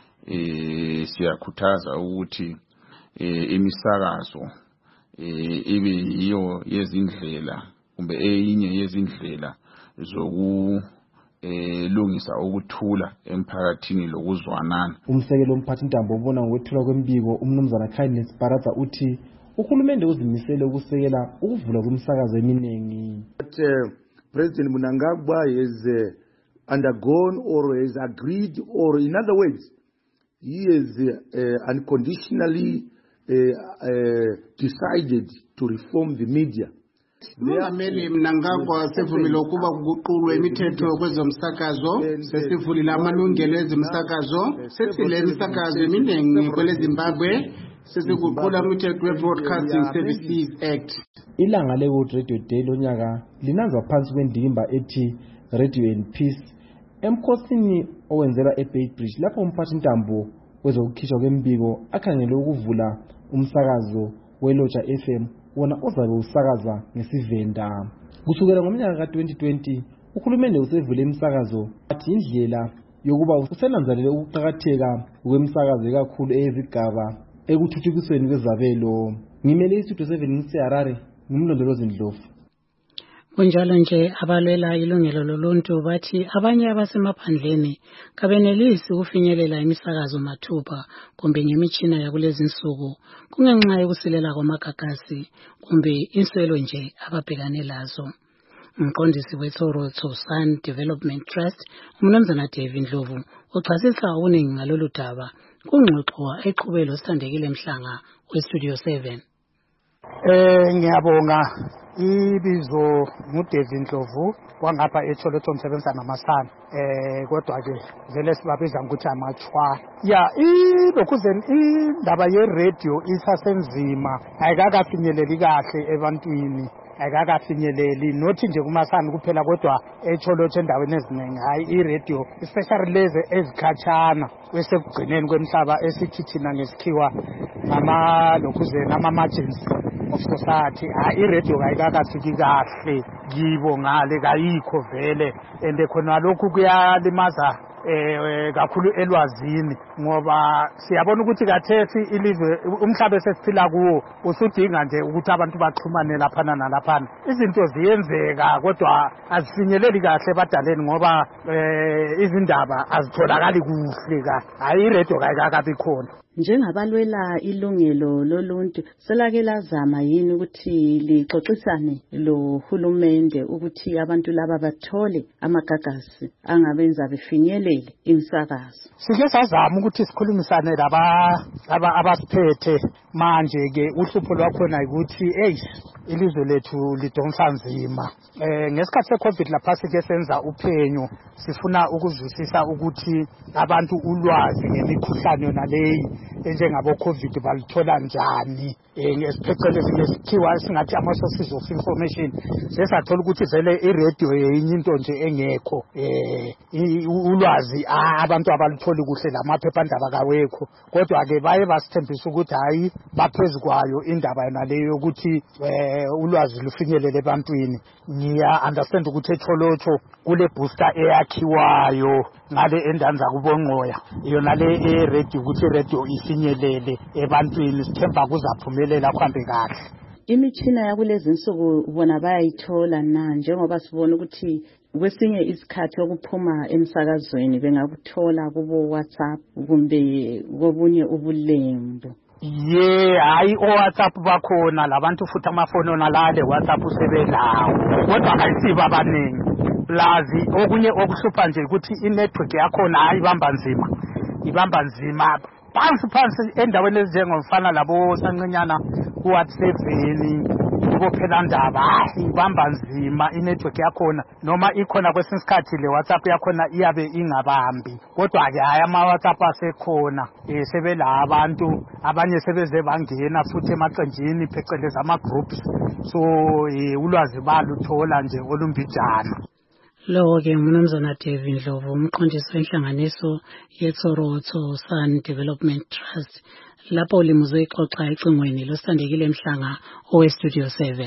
eh siyakhuthaza ukuthi imisakazo ibe yiyo yezindlela kumbe eyinye yezindlela zoku elungisa ukuthula emphakathini lokuzwanana. Umsekelo umphathi intambo obona ngokwethula kwembiko umnumzana Kindness Baraza uthi uhulumende uzimisele ukusekela ukuvula kwemsakazo eminingi. But uh, President Mnangagwa has uh, undergone or has agreed, or in other words, he has uh, unconditionally uh, uh, decided to reform the media. Mongameli Mnangagwa sevumile ukuba kuguqulwe imithetho kwezomsakazo, sesivulile amalungelo ezomsakazo, sesile imisakazo eminingi kwele Zimbabwe, sesiguqula imithetho we-Broadcasting Services Act. Ilanga le-World Radio Day lonyaka linanzwa phansi kwendimba ethi Radio and Peace emkhosini owenzela eBay Bridge lapho umphathi intambo wezokukhishwa kwembiko akhangele ukuvula umsakazo weLoja F M wona ozabe usakaza ngesivenda. Kusukela ngomnyaka ka twenty twenty uhulumende usevule imisakazo athi indlela yokuba uselanzalele ukuqhakatheka kwemsakazo kakhulu eyezigaba ekuthuthukisweni kwezabelo. Ngimele iStudio seven ngiseHarare, ngimlondolozi Ndlovu. Kunjalo nje abalwela ilungelo loluntu bathi abanye abasemaphandleni kabenelisi ukufinyelela imisakazo mathupha kumbe ngemitshina yakulezi insuku kungenxa yokusilela kwamagagasi kumbe inswelo nje ababhekane lazo. Umqondisi weTorotho Sun Development Trust umnumzana David Ndlovu uchasisa okuningi ngalolu daba kungxoxo eqhubelo sithandekile Mhlanga weStudio seven. Eh ngiyabonga ibizo nguDavid Ndlovu wangapha eTorotho umsebenza namasana eh kodwa ke vele sibabiza ukuthi amachwa ya ilokhuzeni indaba ye radio isasenzima ayikakafinyeleli kahle ebantwini ayikakafinyeleli nothi nje kumasana kuphela kodwa eTorotho endaweni eziningi hayi iradio especially lezi ezikhatshana kwesekugcineni kwemhlaba esithi thina ngesikhiwa ngama lokhuzeni ama margins of society. Hayi iradio kayikakafiki kahle kibo ngale kayikho vele ende khona lokhu kuyalimaza eh kakhulu elwazini ngoba siyabona ukuthi kathesi ilizwe umhlaba esesiphila kuwo usudinga nje ukuthi abantu baxhumane laphana nalaphana. Izinto ziyenzeka kodwa azifinyeleli kahle ebadaleni ngoba eh izindaba azitholakali kuhle ka. Hayi iradio kayikakabi khona. Njengabalwela ilungelo loluntu selake lazama yini ukuthi lixoxisane lo hulumende ukuthi abantu laba bathole amagagasi angabenza befinyelele imisakazo? Sike sazama ukuthi sikhulumisane laba abasiphethe manje ke uhlupho lwakhona ukuthi hey ilizwe lethu lidonsa nzima. Eh ngesikhathi seCovid lapha sike senza uphenyo sifuna ukuzwisisa ukuthi abantu ulwazi ngemikhuhlane yona leyi enjengabo COVID balithola njani eh ngesiphecelezi ngesikhiwa singathi ama sources of information. Sesathola ukuthi vele iradio yeyinye into nje engekho eh ulwazi abantu abalitholi kuhle lamaphephandaba kawekho kodwa ke baye basithembisa ukuthi hayi baphezulu kwayo indaba yona leyo ukuthi eh ulwazi lufinyelele ebantwini. Ngiya understand ukuthi eTorotho kule booster eyakhiwayo ngale endanza kubonqoya yona le iradio ukuthi iradio ifinyelele ebantwini sithemba kuzaphumelela kuhambe kahle. Imitshina yakulezi insuku bona bayayithola na njengoba sibona ukuthi kwesinye isikhathi okuphuma emsakazweni bengakuthola kubo WhatsApp kumbe kobunye ubulembu? ye hayi o-WhatsApp bakhona labantu futhi amafoni onalale WhatsApp sebelawo kodwa kayisibo abaningi lazi okunye okuhlupha nje ukuthi i-network yakhona hayi ibamba nzima ibamba nzima phansi phansi endaweni ezinjengofana labo sanqinyana ku-WhatsApp kubo phela ndaba hayi ibamba nzima i-network yakhona noma ikhona kwesinye isikhathi le WhatsApp yakhona iyabe ingabambi kodwa ke hayi ama-WhatsApp asekhona um sebela abantu abanye sebeze bangena futhi emaqenjini phecelezi ama-groups so um ulwazi baluthola nje olumbijana. Lo-ke umnumzana David Ndlovu umqondisi wenhlanganiso yeTsorotso Sun Development Trust lapho ulimuze ixoxa ecingweni losithandekile Mhlanga owe-Studio seven.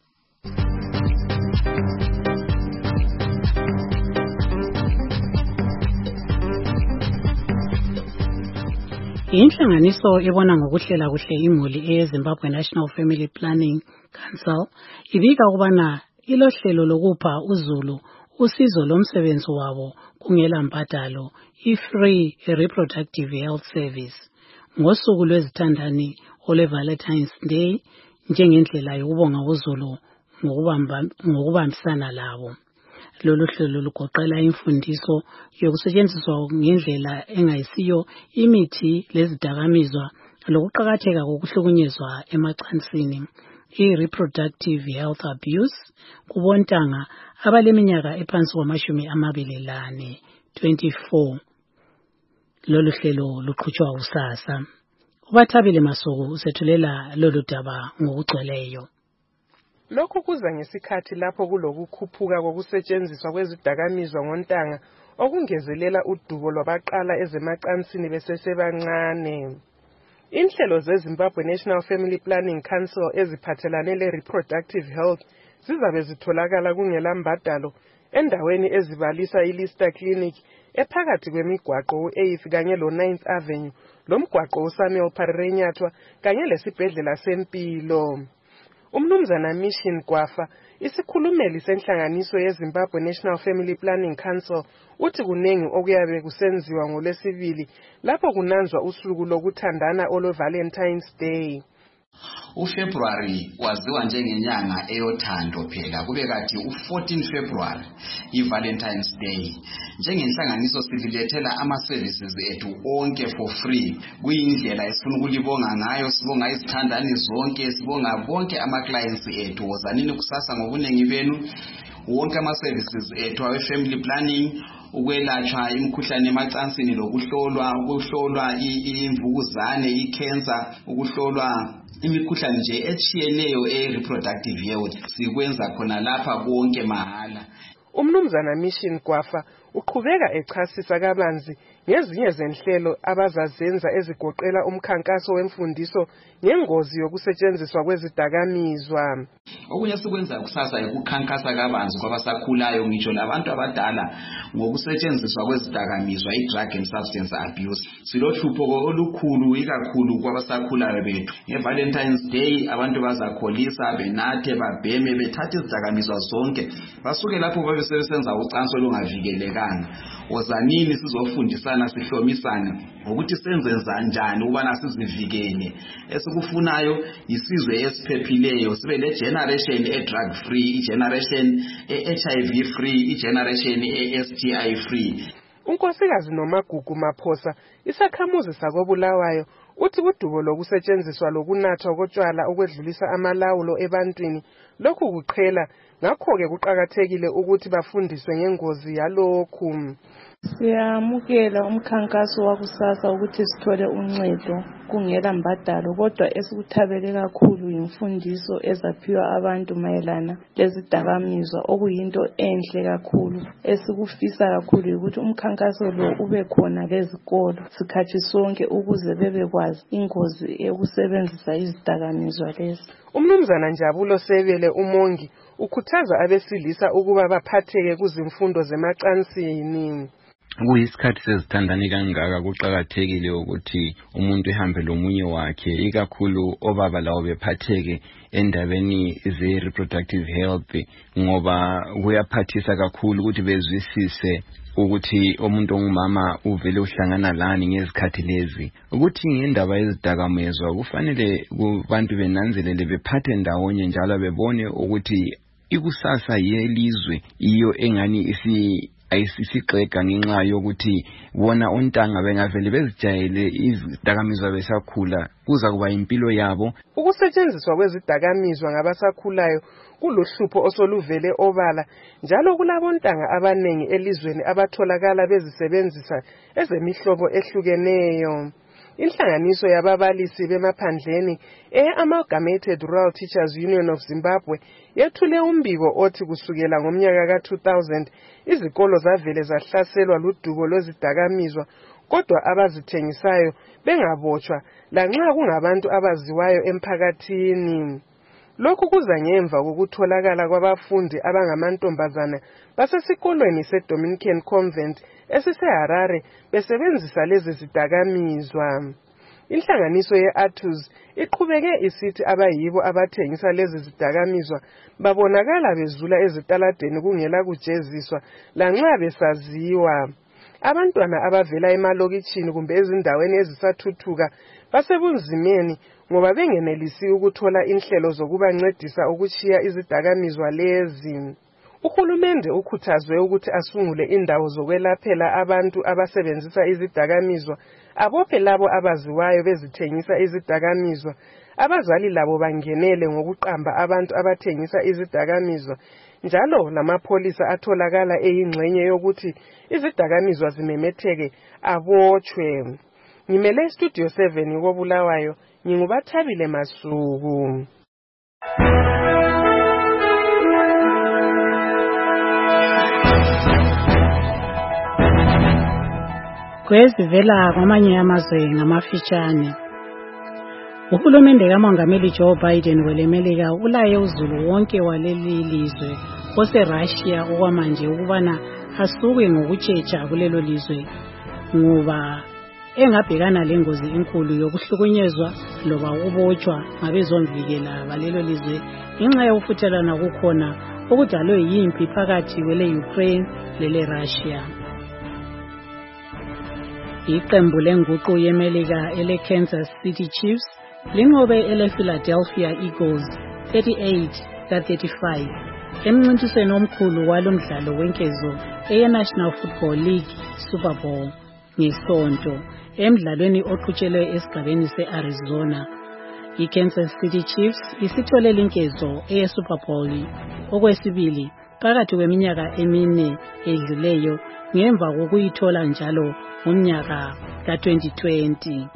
Inhlanganiso ebona ngokuhlela kuhle imuli eZimbabwe National Family Planning Council ibika ukubana ilohlelo lokupha uZulu usizo lomsebenzi wabo kungela mbadalo i-free reproductive health service ngosuku lwezithandani ole Valentine's Day njengendlela yokubonga uZulu ngokubambisana labo. Lolu hlelo lugoqela imfundiso yokusetshenziswa ngendlela engayisiyo imithi lezidakamizwa lokuqhakatheka kokuhlukunyezwa emacansini i-reproductive health abuse kubontanga abaleminyaka ephansi kwamashumi amabili lane twenty-four. Lolu hlelo luqhutshwa usasa. Ubathabile Masuku usethulela lolu daba ngokugcweleyo. Lokhu kuza ngesikhathi lapho kulokukhuphuka kokusetshenziswa kwezidakamizwa ngontanga okungezelela udubo lwabaqala ezemacansini besesebancane. Inhlelo zeZimbabwe National Family Planning Council eziphathelane le-reproductive health zizabe zitholakala kungela mbadalo endaweni ezibalisa iLister Clinic ephakathi kwemigwaqo u-eighth kanye lo-ninth Avenue lomgwaqo uSamuel Parirenyathwa kanye lesibhedlela sempilo. Umnumzana Mission Gwafa isikhulumeli senhlanganiso yeZimbabwe National Family Planning Council uthi kunengi okuyabe kusenziwa ngolwesibili lapho kunanzwa usuku lokuthandana olo Valentine's Day. uFebruary waziwa njengenyanga eyothando phela kube kathi u-fourteen February i-Valentine's Day. Njengenhlanganiso sililethela ama-services ethu onke for free. Kuyindlela esifuna ukulibonga ngayo, sibonga izithandani zonke, sibonga bonke ama-clients ethu. Wozanini kusasa ngobunengi benu. Wonke ama-services ethu awe-family planning, ukwelatshwa imikhuhlane emacansini lokuhlolwa, ukuhlolwa imvukuzane, i-cancer, ukuhlolwa imikhuhlane nje etshiyeneyo e-reproductive health sikwenza khona lapha konke mahala. Umnumzana Mission Gwafa uqhubeka echasisa kabanzi ngezinye zenhlelo abazazenza ezigoqela umkhankaso wemfundiso ngengozi yokusetshenziswa kwezidakamizwa. Okunye sikwenza kusasa ukukhankasa kabanzi kwabasakhulayo ngitsho labantu abadala ngokusetshenziswa kwezidakamizwa i-drug and substance abuse. Silohlupho olukhulu ikakhulu kwabasakhulayo bethu. Nge-Valentine's Day abantu bazakholisa benathe babheme bethathe izidakamizwa zonke basuke lapho babe sebesenza ucansi olungavikelekanga. Wozanini sizofundisana sihlomisana ukuthi senze njani ukubana sizivikele. Esikufunayo isizwe esiphephileyo, sibe le generation e-drug free, i-generation e-H I V free, i-generation e-S T I free. Unkosikazi Nomagugu Maphosa isakhamuzi sakobulawayo uthi udubo lokusetshenziswa lokunathwa kotshwala okwedlulisa amalawulo ebantwini lokhu kuqhela, ngakho-ke kuqakathekile ukuthi bafundiswe ngengozi yalokhu. Siyamukela umkhankaso wakusasa ukuthi sithole uncedo kungela mbadalo, kodwa esikuthabele kakhulu imfundiso ezaphiwa abantu mayelana lezidakamizwa okuyinto enhle kakhulu. Esikufisa kakhulu ukuthi umkhankaso lo ube khona lezikolo sikhathi sonke ukuze bebekwazi ingozi yokusebenzisa izidakamizwa lezi. Umnumzana Njabulo Sebele umongi ukhuthaza abesilisa ukuba baphatheke kuzimfundo zemacansini. kuyisikhathi sezithandani kangaka kuqakathekile ukuthi umuntu ehambe lomunye wakhe, ikakhulu obaba lawo bephatheke endabeni ze reproductive health, ngoba kuyaphathisa kakhulu ukuthi bezwisise ukuthi umuntu ongumama uvele uhlangana lani ngezikhathi lezi. Ukuthi ngendaba yezidakamizwa kufanele kubantu benanzelele, bephathe ndawonye njalo bebone ukuthi ikusasa yelizwe iyo engani isi ayisisigxeka ngenxa yokuthi bona ontanga bengavele bezijayele izidakamizwa besakhula, kuza kuba impilo yabo. Ukusetshenziswa kwezidakamizwa ngabasakhulayo kuluhlupho osoluvele obala, njalo kulabontanga abanengi elizweni abatholakala bezisebenzisa ezemihlobo ehlukeneyo. Inhlanganiso yababalisi bemaphandleni e-Amalgamated Rural Teachers Union of Zimbabwe yethule umbiko othi kusukela ngomnyaka ka two thousand izikolo zavele zahlaselwa ludubo lwezidakamizwa, kodwa abazithengisayo bengabotshwa lanxa kungabantu abaziwayo emphakathini. Lokhu kuza ngemva kokutholakala kwabafundi abangamantombazana basesikolweni seDominican Convent esiseHarare besebenzisa lezi zidakamizwa. Inhlanganiso ye-Atus iqhubeke isithi abayibo abathengisa lezi zidakamizwa babonakala bezula ezitaladeni kungela kujeziswa lanxa besaziwa. Abantwana abavela emalokitshini kumbe ezindaweni ezisathuthuka basebunzimeni ngoba bengenelisi ukuthola inhlelo zokubancedisa ukuchiya izidakamizwa lezi. Uhulumende ukhuthazwe ukuthi asungule indawo zokwelaphela abantu abasebenzisa izidakamizwa, abophe labo abaziwayo bezithengisa izidakamizwa. Abazali labo bangenele ngokuqamba abantu abathengisa izidakamizwa, njalo lamapholisa atholakala eyingxenye yokuthi izidakamizwa zimemetheke abotshwe. Ngimele Studio seven koBulawayo, ngingubathabile Masuku. Kwezivela kwamanye amazwe ngamafitshane. Uhulumende kaMongameli Joe Biden welemelika ulaye uzulu wonke waleli lizwe oseRussia okwamanje ukubana asuke ngokutshetsha kulelo lizwe ngoba engabhekana lengozi enkulu yokuhlukunyezwa loba ukubotshwa ngabezomvikela balelo lizwe ngenxa yokufuthelana kukhona okudalwe yimpi phakathi kwele Ukraine lele Russia. Iqembu lenguqu yeMelika ele Kansas City Chiefs linqobe ele Philadelphia Eagles thirty-eight ka thirty-five emncintisweni omkhulu walomdlalo wenkezo eyeNational Football League Super Bowl ngesonto emdlalweni oqhutshelwe esigabeni se-Arizona. IKansas City Chiefs isithole inkezo eye-Super Bowl okwesibili phakathi kweminyaka emine edluleyo ngemva kokuyithola njalo ngomnyaka ka twenty twenty.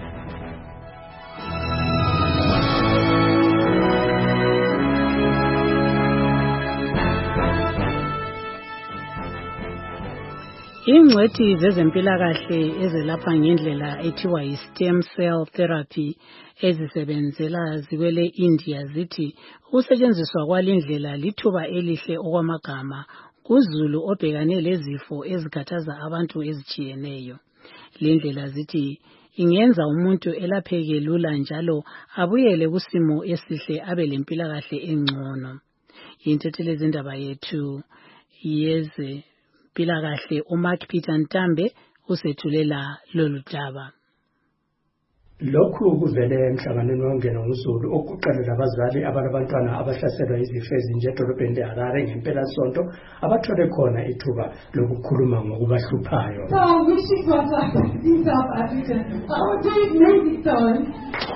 Ingcwethi zezempilakahle ezelapha ngendlela ethiwa yi-stem cell therapy ezisebenzela zikwele India zithi ukusetshenziswa kwalindlela lithuba elihle okwamagama kuzulu obhekane lezifo ezikhathaza abantu ezitshiyeneyo. Lendlela zithi ingenza umuntu elapheke lula njalo abuyele kusimo esihle abe lempilakahle engcono. Yintethelezi indaba yethu yeze pilakahle uMark Peter Ntambe usethulela lolu daba. Lokhu kuvele emhlanganweni wongena nguzulu okuqalela abazali abanabantwana abahlaselwa izifo ezinje edolobheni leHarare ngempela sonto abathole khona ithuba lokukhuluma ngokubahluphayo. So wishing for in South Africa. Our day made it on.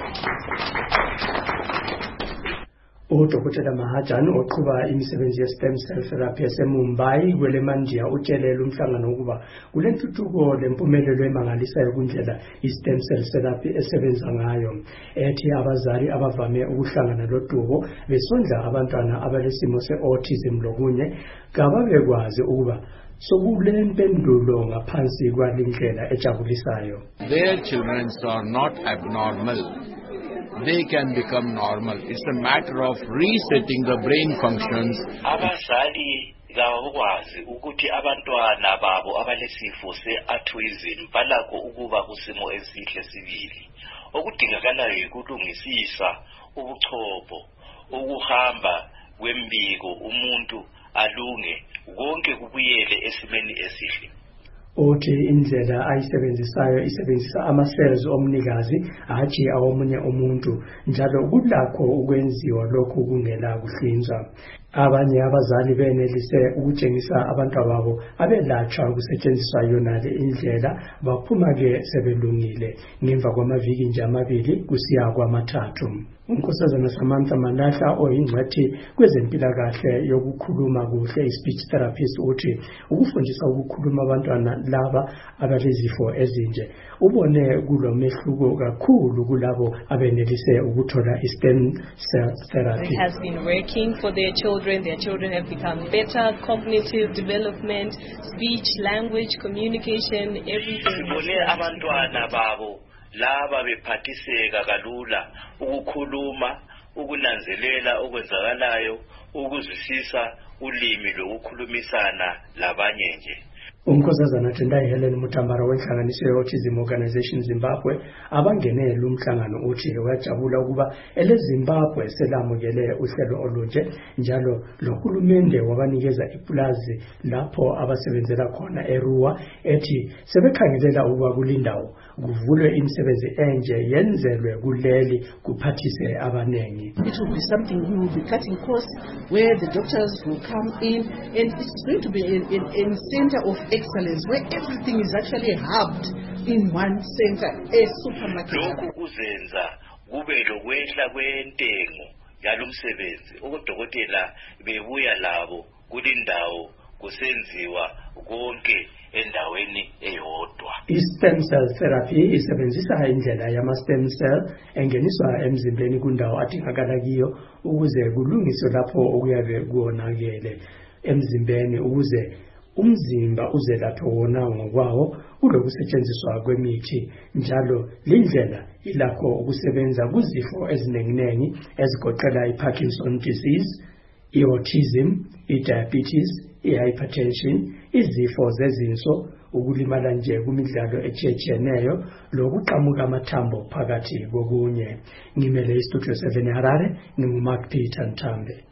Udokotela Mahajan oqhuba imisebenzi ye-stem cell therapy eseMumbai kwelemandiya utshelela umhlangano ukuba kulentuthuko lempumelelo emangalisayo kundlela i-stem cell therapy esebenza ngayo. Ethi abazali abavame ukuhlangana lodubo besondla abantwana abalesimo se-autism lokunye kababekwazi ukuba sokulempendulo ngaphansi kwalindlela ejabulisayo. Their children are not abnormal. They can become normal. It's a matter of resetting the brain functions. Abazali kabakwazi ukuthi abantwana babo abalesifo se-autism balakho ukuba kusimo esihle sibili. Okudingakalayo yikulungisisa ubuchopho, ukuhamba kwembiko, umuntu alunge konke kubuyele esimeni esihle. Uthi indlela ayisebenzisayo isebenzisa ama-cells omnikazi hatshi awomunye umuntu, njalo kulakho ukwenziwa lokhu kungela kuhlinzwa. Abanye abazali benelise ukutshengisa abantwababo abelatshwa kusetshenziswa yonale indlela, baphuma-ke sebelungile ngemva kwamaviki nje amabili kusiya kwamathathu. Unkosazana Samantha Malahla oyingcwethi kwezempilakahle yokukhuluma kuhle, i-speech therapist, uthi ukufundisa ukukhuluma abantwana laba abalezifo ezinje ubone kulomehluko kakhulu kulabo abenelise ukuthola i-stem cell therapy. It has been working for their children. Their children have become better, cognitive development, speech, language, communication, everything. Sibone abantwana babo laba bephathiseka kalula ukukhuluma, ukunanzelela okwenzakalayo, ukuzwisisa ulimi lokukhulumisana labanye nje. Unkosazana Tendai Helen Mutambara wenhlanganiso ye-Autism Organization Zimbabwe abangenele umhlangano uthi wajabula ukuba ele Zimbabwe selamukele uhlelo olunje, njalo lohulumende wabanikeza ipulazi lapho abasebenzela khona eRua, ethi sebekhangelela ukuba kulindawo kuvulwe imisebenzi enje yenzelwe kuleli kuphathise abanengi. It will be something we will be cutting costs where the doctors will come in, and it's going to be in, in, in center of excellence where everything is actually hubbed in one center, a supermarket. Lokhu kuzenza kube lokwehla kwentengo yalomsebenzi, odokotela bebuya labo kulindawo kusenziwa konke endaweni eyodwa. I-stem cell therapy isebenzisa indlela yama-stem cell engeniswa emzimbeni kundawo adingakala kiyo ukuze kulungiswe lapho okuyabe kuwonakele emzimbeni ukuze umzimba uzelaphe wona ngokwawo kulokusetshenziswa kwemithi. Njalo lindlela ilakho ukusebenza kuzifo ezinenginengi ezigoqela i-Parkinson disease, i-autism, i-diabetes, i-hypertension, izifo zezinso, ukulimala nje kumidlalo etshiyetshiyeneyo lokuqamuka amathambo phakathi kokunye. Ngimele iStudio seven Harare, nginguMark Peter Ntambe.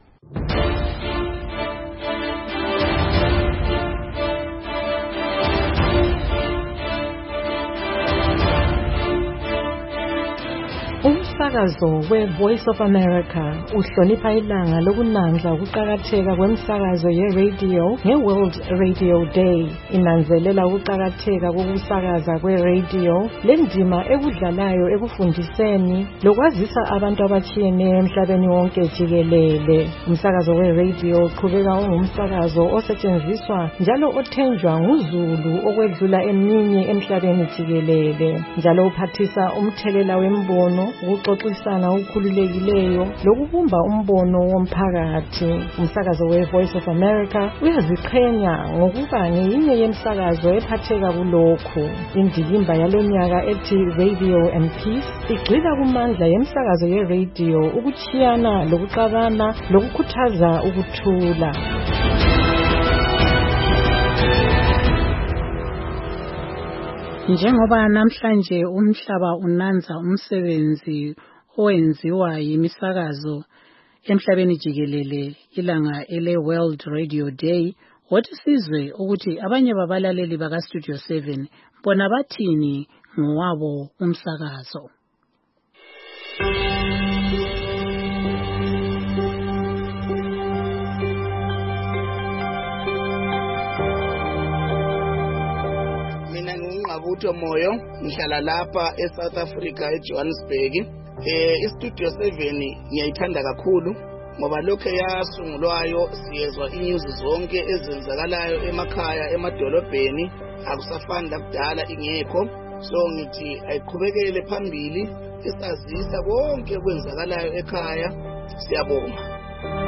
Umsakazo we-Voice of America uhlonipha ilanga lokunanza ukuqakatheka kwemsakazo ye-radio nge-World Radio Day. Inanzelela ukuqakatheka kokusakaza kwe-radio, lendima ekudlalayo ekufundiseni lokwazisa abantu abatshiyeneyo emhlabeni wonke jikelele. Umsakazo we-radio uqhubeka ungumsakazo osetshenziswa njalo othenjwa nguzulu okwedlula eminye emhlabeni jikelele, njalo uphathisa umthelela wembono, ukuxoxisana okukhululekileyo lokubumba umbono womphakathi. Umsakazo we-Voice of America uyaziqhenya ngokuba ngeyinye yemsakazo ephatheka kulokhu. Indikimba yalonyaka ethi Radio and Peace igxila kumandla yemsakazo ye-radio ukuchiyana lokuxabana lokukhuthaza ukuthula. Njengoba namhlanje umhlaba unanza umsebenzi owenziwa yimisakazo emhlabeni jikelele ilanga ele World Radio Day, wothi sizwe ukuthi abanye babalaleli baka Studio seven bona bathini ngowabo umsakazo. Ngutho Moyo, ngihlala lapha eSouth Africa eJohannesburg. Eh iStudio seven ngiyayithanda kakhulu ngoba lokho yasungulwayo siyezwa inews zonke ezenzakalayo emakhaya emadolobheni, akusafani lakudala ingekho. So ngithi ayiqhubekele phambili isazisa konke okwenzakalayo ekhaya. Siyabonga.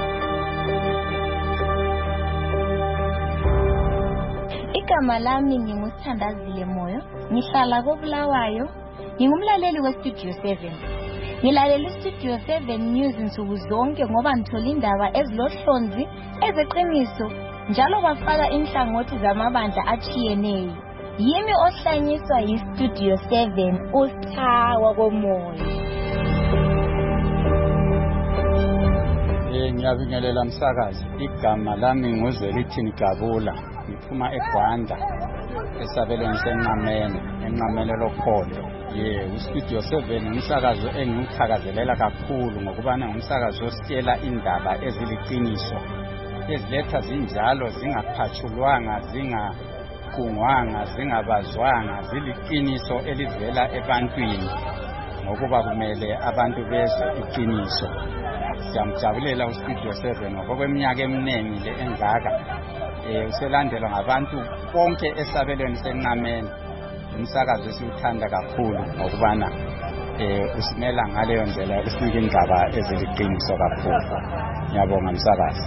Igama lami nginguthandazile Moyo, ngihlala koBulawayo, ngingumlaleli weStudio seven. Ngilalela iStudio seven News insuku zonke ngoba ngithola indaba ezilohlonzi, ezeqiniso, njalo bafaka inhlangothi zamabandla atshiyeneyo. Yimi ohlanyiswa yiStudio seven uSthawa komoya. Eh ngiyabingelela msakazi. Igama lami nguZwelithini Gabula. Ngiphuma eGwanda esabelweni senqamene, enqamene lokhondo. Ye uStudio seven umsakazo engiuthakazelela kakhulu ngokuba ngumsakazo ositshela indaba eziliqiniso. Eziletha zinjalo zingaphathulwanga, zingaqungwanga, zingabazwanga, ziliqiniso elivela ebantwini ngokuba kumele abantu bezwe iqiniso. Siyamjabulela uStudio seven ngoba kweminyaka eminingi le engaka eh uselandelwa ngabantu bonke esabelweni senqamene. Umsakazo esiwuthanda kakhulu ngokubana eh usimela ngaleyo ndlela ukusinika indaba eziliqiniso kakhulu. Ngiyabonga msakazi.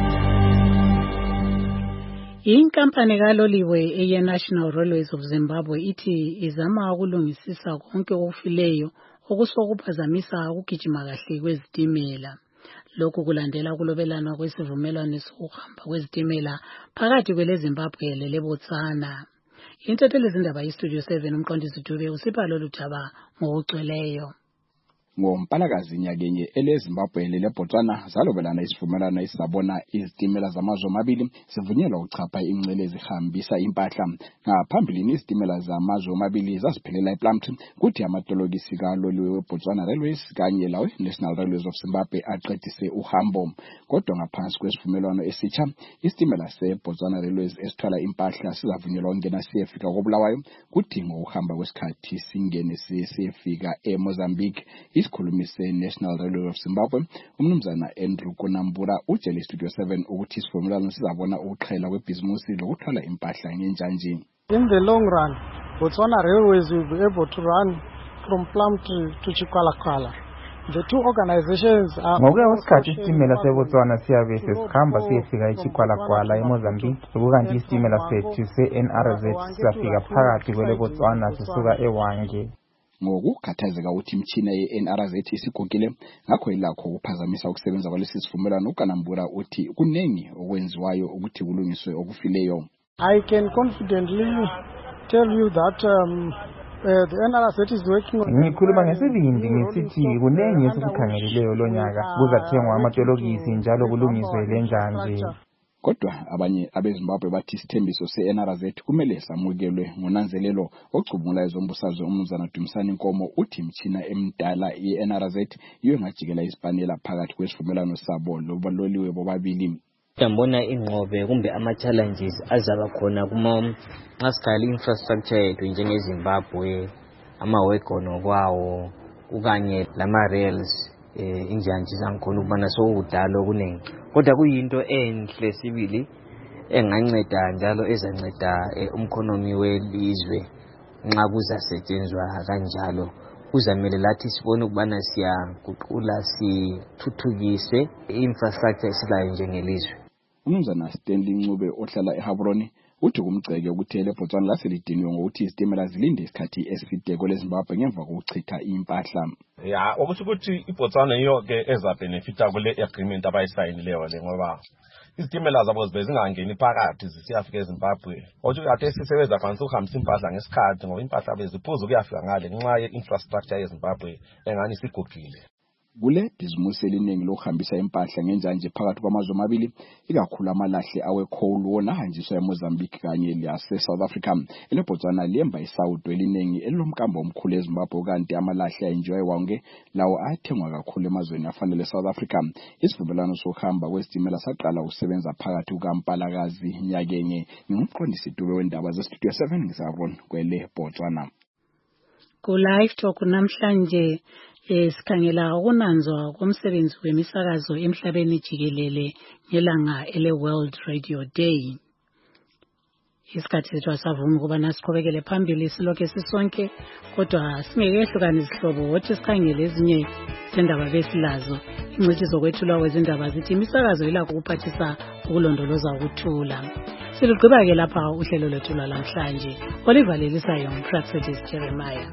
Inkampani kaloliwe eye National Railways of Zimbabwe ithi izama ukulungisisa konke okufileyo okusokuphazamisa ukugijima kahle kwezitimela. Lokhu kulandela kulobelana kwesivumelwano sokuhamba kwezitimela phakathi kweleZimbabwe leleBotswana. Intatheli zindaba yiStudio seven umqondisi Dube usipha lolu thaba ngokugcweleyo. Ngompalakazi nyakenye eleZimbabwe leleBotswana zalobelana isivumelwano esabona izitimela zamazwe amabili sivunyelwa ukuchapha ingcele ezihambisa impahla. Ngaphambilini izitimela zamazwe amabili zasiphelela ePlumtree kuthi amatologisi kaloliwe weBotswana Railways kanye lawe National Railways of Zimbabwe aqedise uhambo. Kodwa ngaphansi kwesivumelwano esitsha isitimela seBotswana Railways esithwala impahla sizavunyelwa ukungena siyefika koBulawayo kuthi ngokuhamba kwesikhathi singene siyefika eMozambique. Isikhulumi se-National Railways of Zimbabwe umnumzana Andrew Konambura utshele iStudio seven ukuthi isivumelwano sizabona ukuqhela kwebhizimusi lokuthwala impahla ngenjanje. In the long run, Botswana Railways will be able to run from Plumtree to Chikwalakwala. The two organizations are ngokuya kwesikhathi isitimela seBotswana siyabe sesikhamba siyefika eChikwalakwala eMozambique kukanti isitimela sethu se-N R Z sizafika phakathi kweleBotswana sisuka eWange. Ngokukhathazeka ukuthi imtshina ye-N R Z isigugile ngakho ilakho ukuphazamisa ukusebenza kwalesi sivumelwano. uKanambura uthi kunengi okwenziwayo ukuthi kulungiswe okufileyo. I can confidently tell you that um, uh, the N R Z is working on. Ngikhuluma ngesibindi ngisithi kunengi esikukhangeleleyo lonyaka kuzathengwa amatologisi njalo kulungiswe lenjanje. Kodwa abanye abeZimbabwe bathi isithembiso se-N R Z kumele samukelwe ngonanzelelo. Ocubungula ezombusazwe umnumzana Dumisani Nkomo uthi imtshina emdala ye-N R Z iyo engajikela isipanela phakathi kwesivumelwano sabo lobaloliwe bobabili. Tambona ingqobe kumbe ama-challenges azaba khona kuma nxasikhala infrastructure yethu njengeZimbabwe, ama-wagon kwawo ukanye lama-rails eh injanje zangikhona ukubana sokudala okuningi. Kodwa kuyinto enhle sibili enganceda njalo ezanceda umkhonomi welizwe nxa kuzasetshenzwa kanjalo. Kuzamele lathi sibone ukubana siyaguqula sithuthukise infrastructure esilayo njengelizwe. Umnumzana Stanley Ncube ohlala eHabroni uthi kumgceke ukuthi eleBotswana laselidiniwe ngokuthi izitimela zilinde isikhathi eside kweleZimbabwe ngemva kokuchitha impahla. Ya okusho ukuthi iBotswana yiyo ke eza benefita kule agreement abayisayinileyo le ngoba izitimela zabo zibe zingangeni phakathi zisiyafika eZimbabwe. Okusho ukuthi sisebenza phansi ukuhambisa impahla ngesikhathi ngoba impahla beziphuza ukuyafika ngale ngenxa ye-infrastructure yeZimbabwe engani isigugile. Kule bhizimusi eliningi lokuhambisa impahla ngenjanje phakathi kwamazwe amabili ikakhulu amalahle awe-coal wona ahanjiswa eMozambique kanye lase-South Africa. eleBotswana lemba isawudo eliningi elilomkambo omkhulu eZimbabwe kanti amalahle ayenziwa eWange lawo ayathengwa kakhulu emazweni afana le-South Africa. Isivumelwano sokuhamba kwesitimela saqala ukusebenza phakathi kukaMpalakazi nyakenye. Ngumqondisi Dube wendaba zeStudio seven ngisabona kweleBotswana. Ku live talk namhlanje sikhangela ukunanzwa komsebenzi wemisakazo emhlabeni jikelele ngelanga ele World Radio Day. Isikhathi sethu asavuma ukuba nasiqhubekele phambili silokho sisonke kodwa singekehlukana izihlobo wothi sikhangele ezinye zendaba besilazo. Ingcithi zokwethulwa kwezindaba zithi imisakazo ilakho ukuphathisa ukulondoloza ukuthula. Siluqhubeka ke lapha uhlelo lwethu lwalamhlanje. Olivalelisayo uMpraxedis Jeremiah.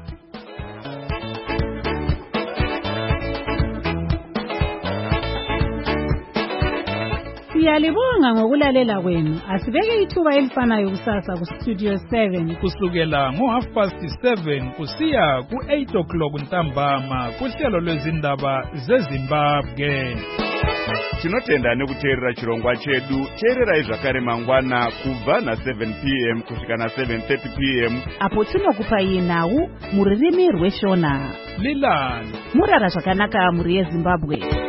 Siyalibonga ngokulalela kwenu. Asibeke ithuba elifanayo kusasa ku Studio seven kusukela ngo half past seven kusiya ku eight o'clock ntambama kuhlelo lwezindaba zeZimbabwe. Tinotenda nekuteerera chirongwa chedu. Teererai zvakare mangwana kubva na seven p m kusvika na seven thirty p m apo tinokupai nhau muririmi rweshona. Lilani murara zvakanaka muri yeZimbabwe.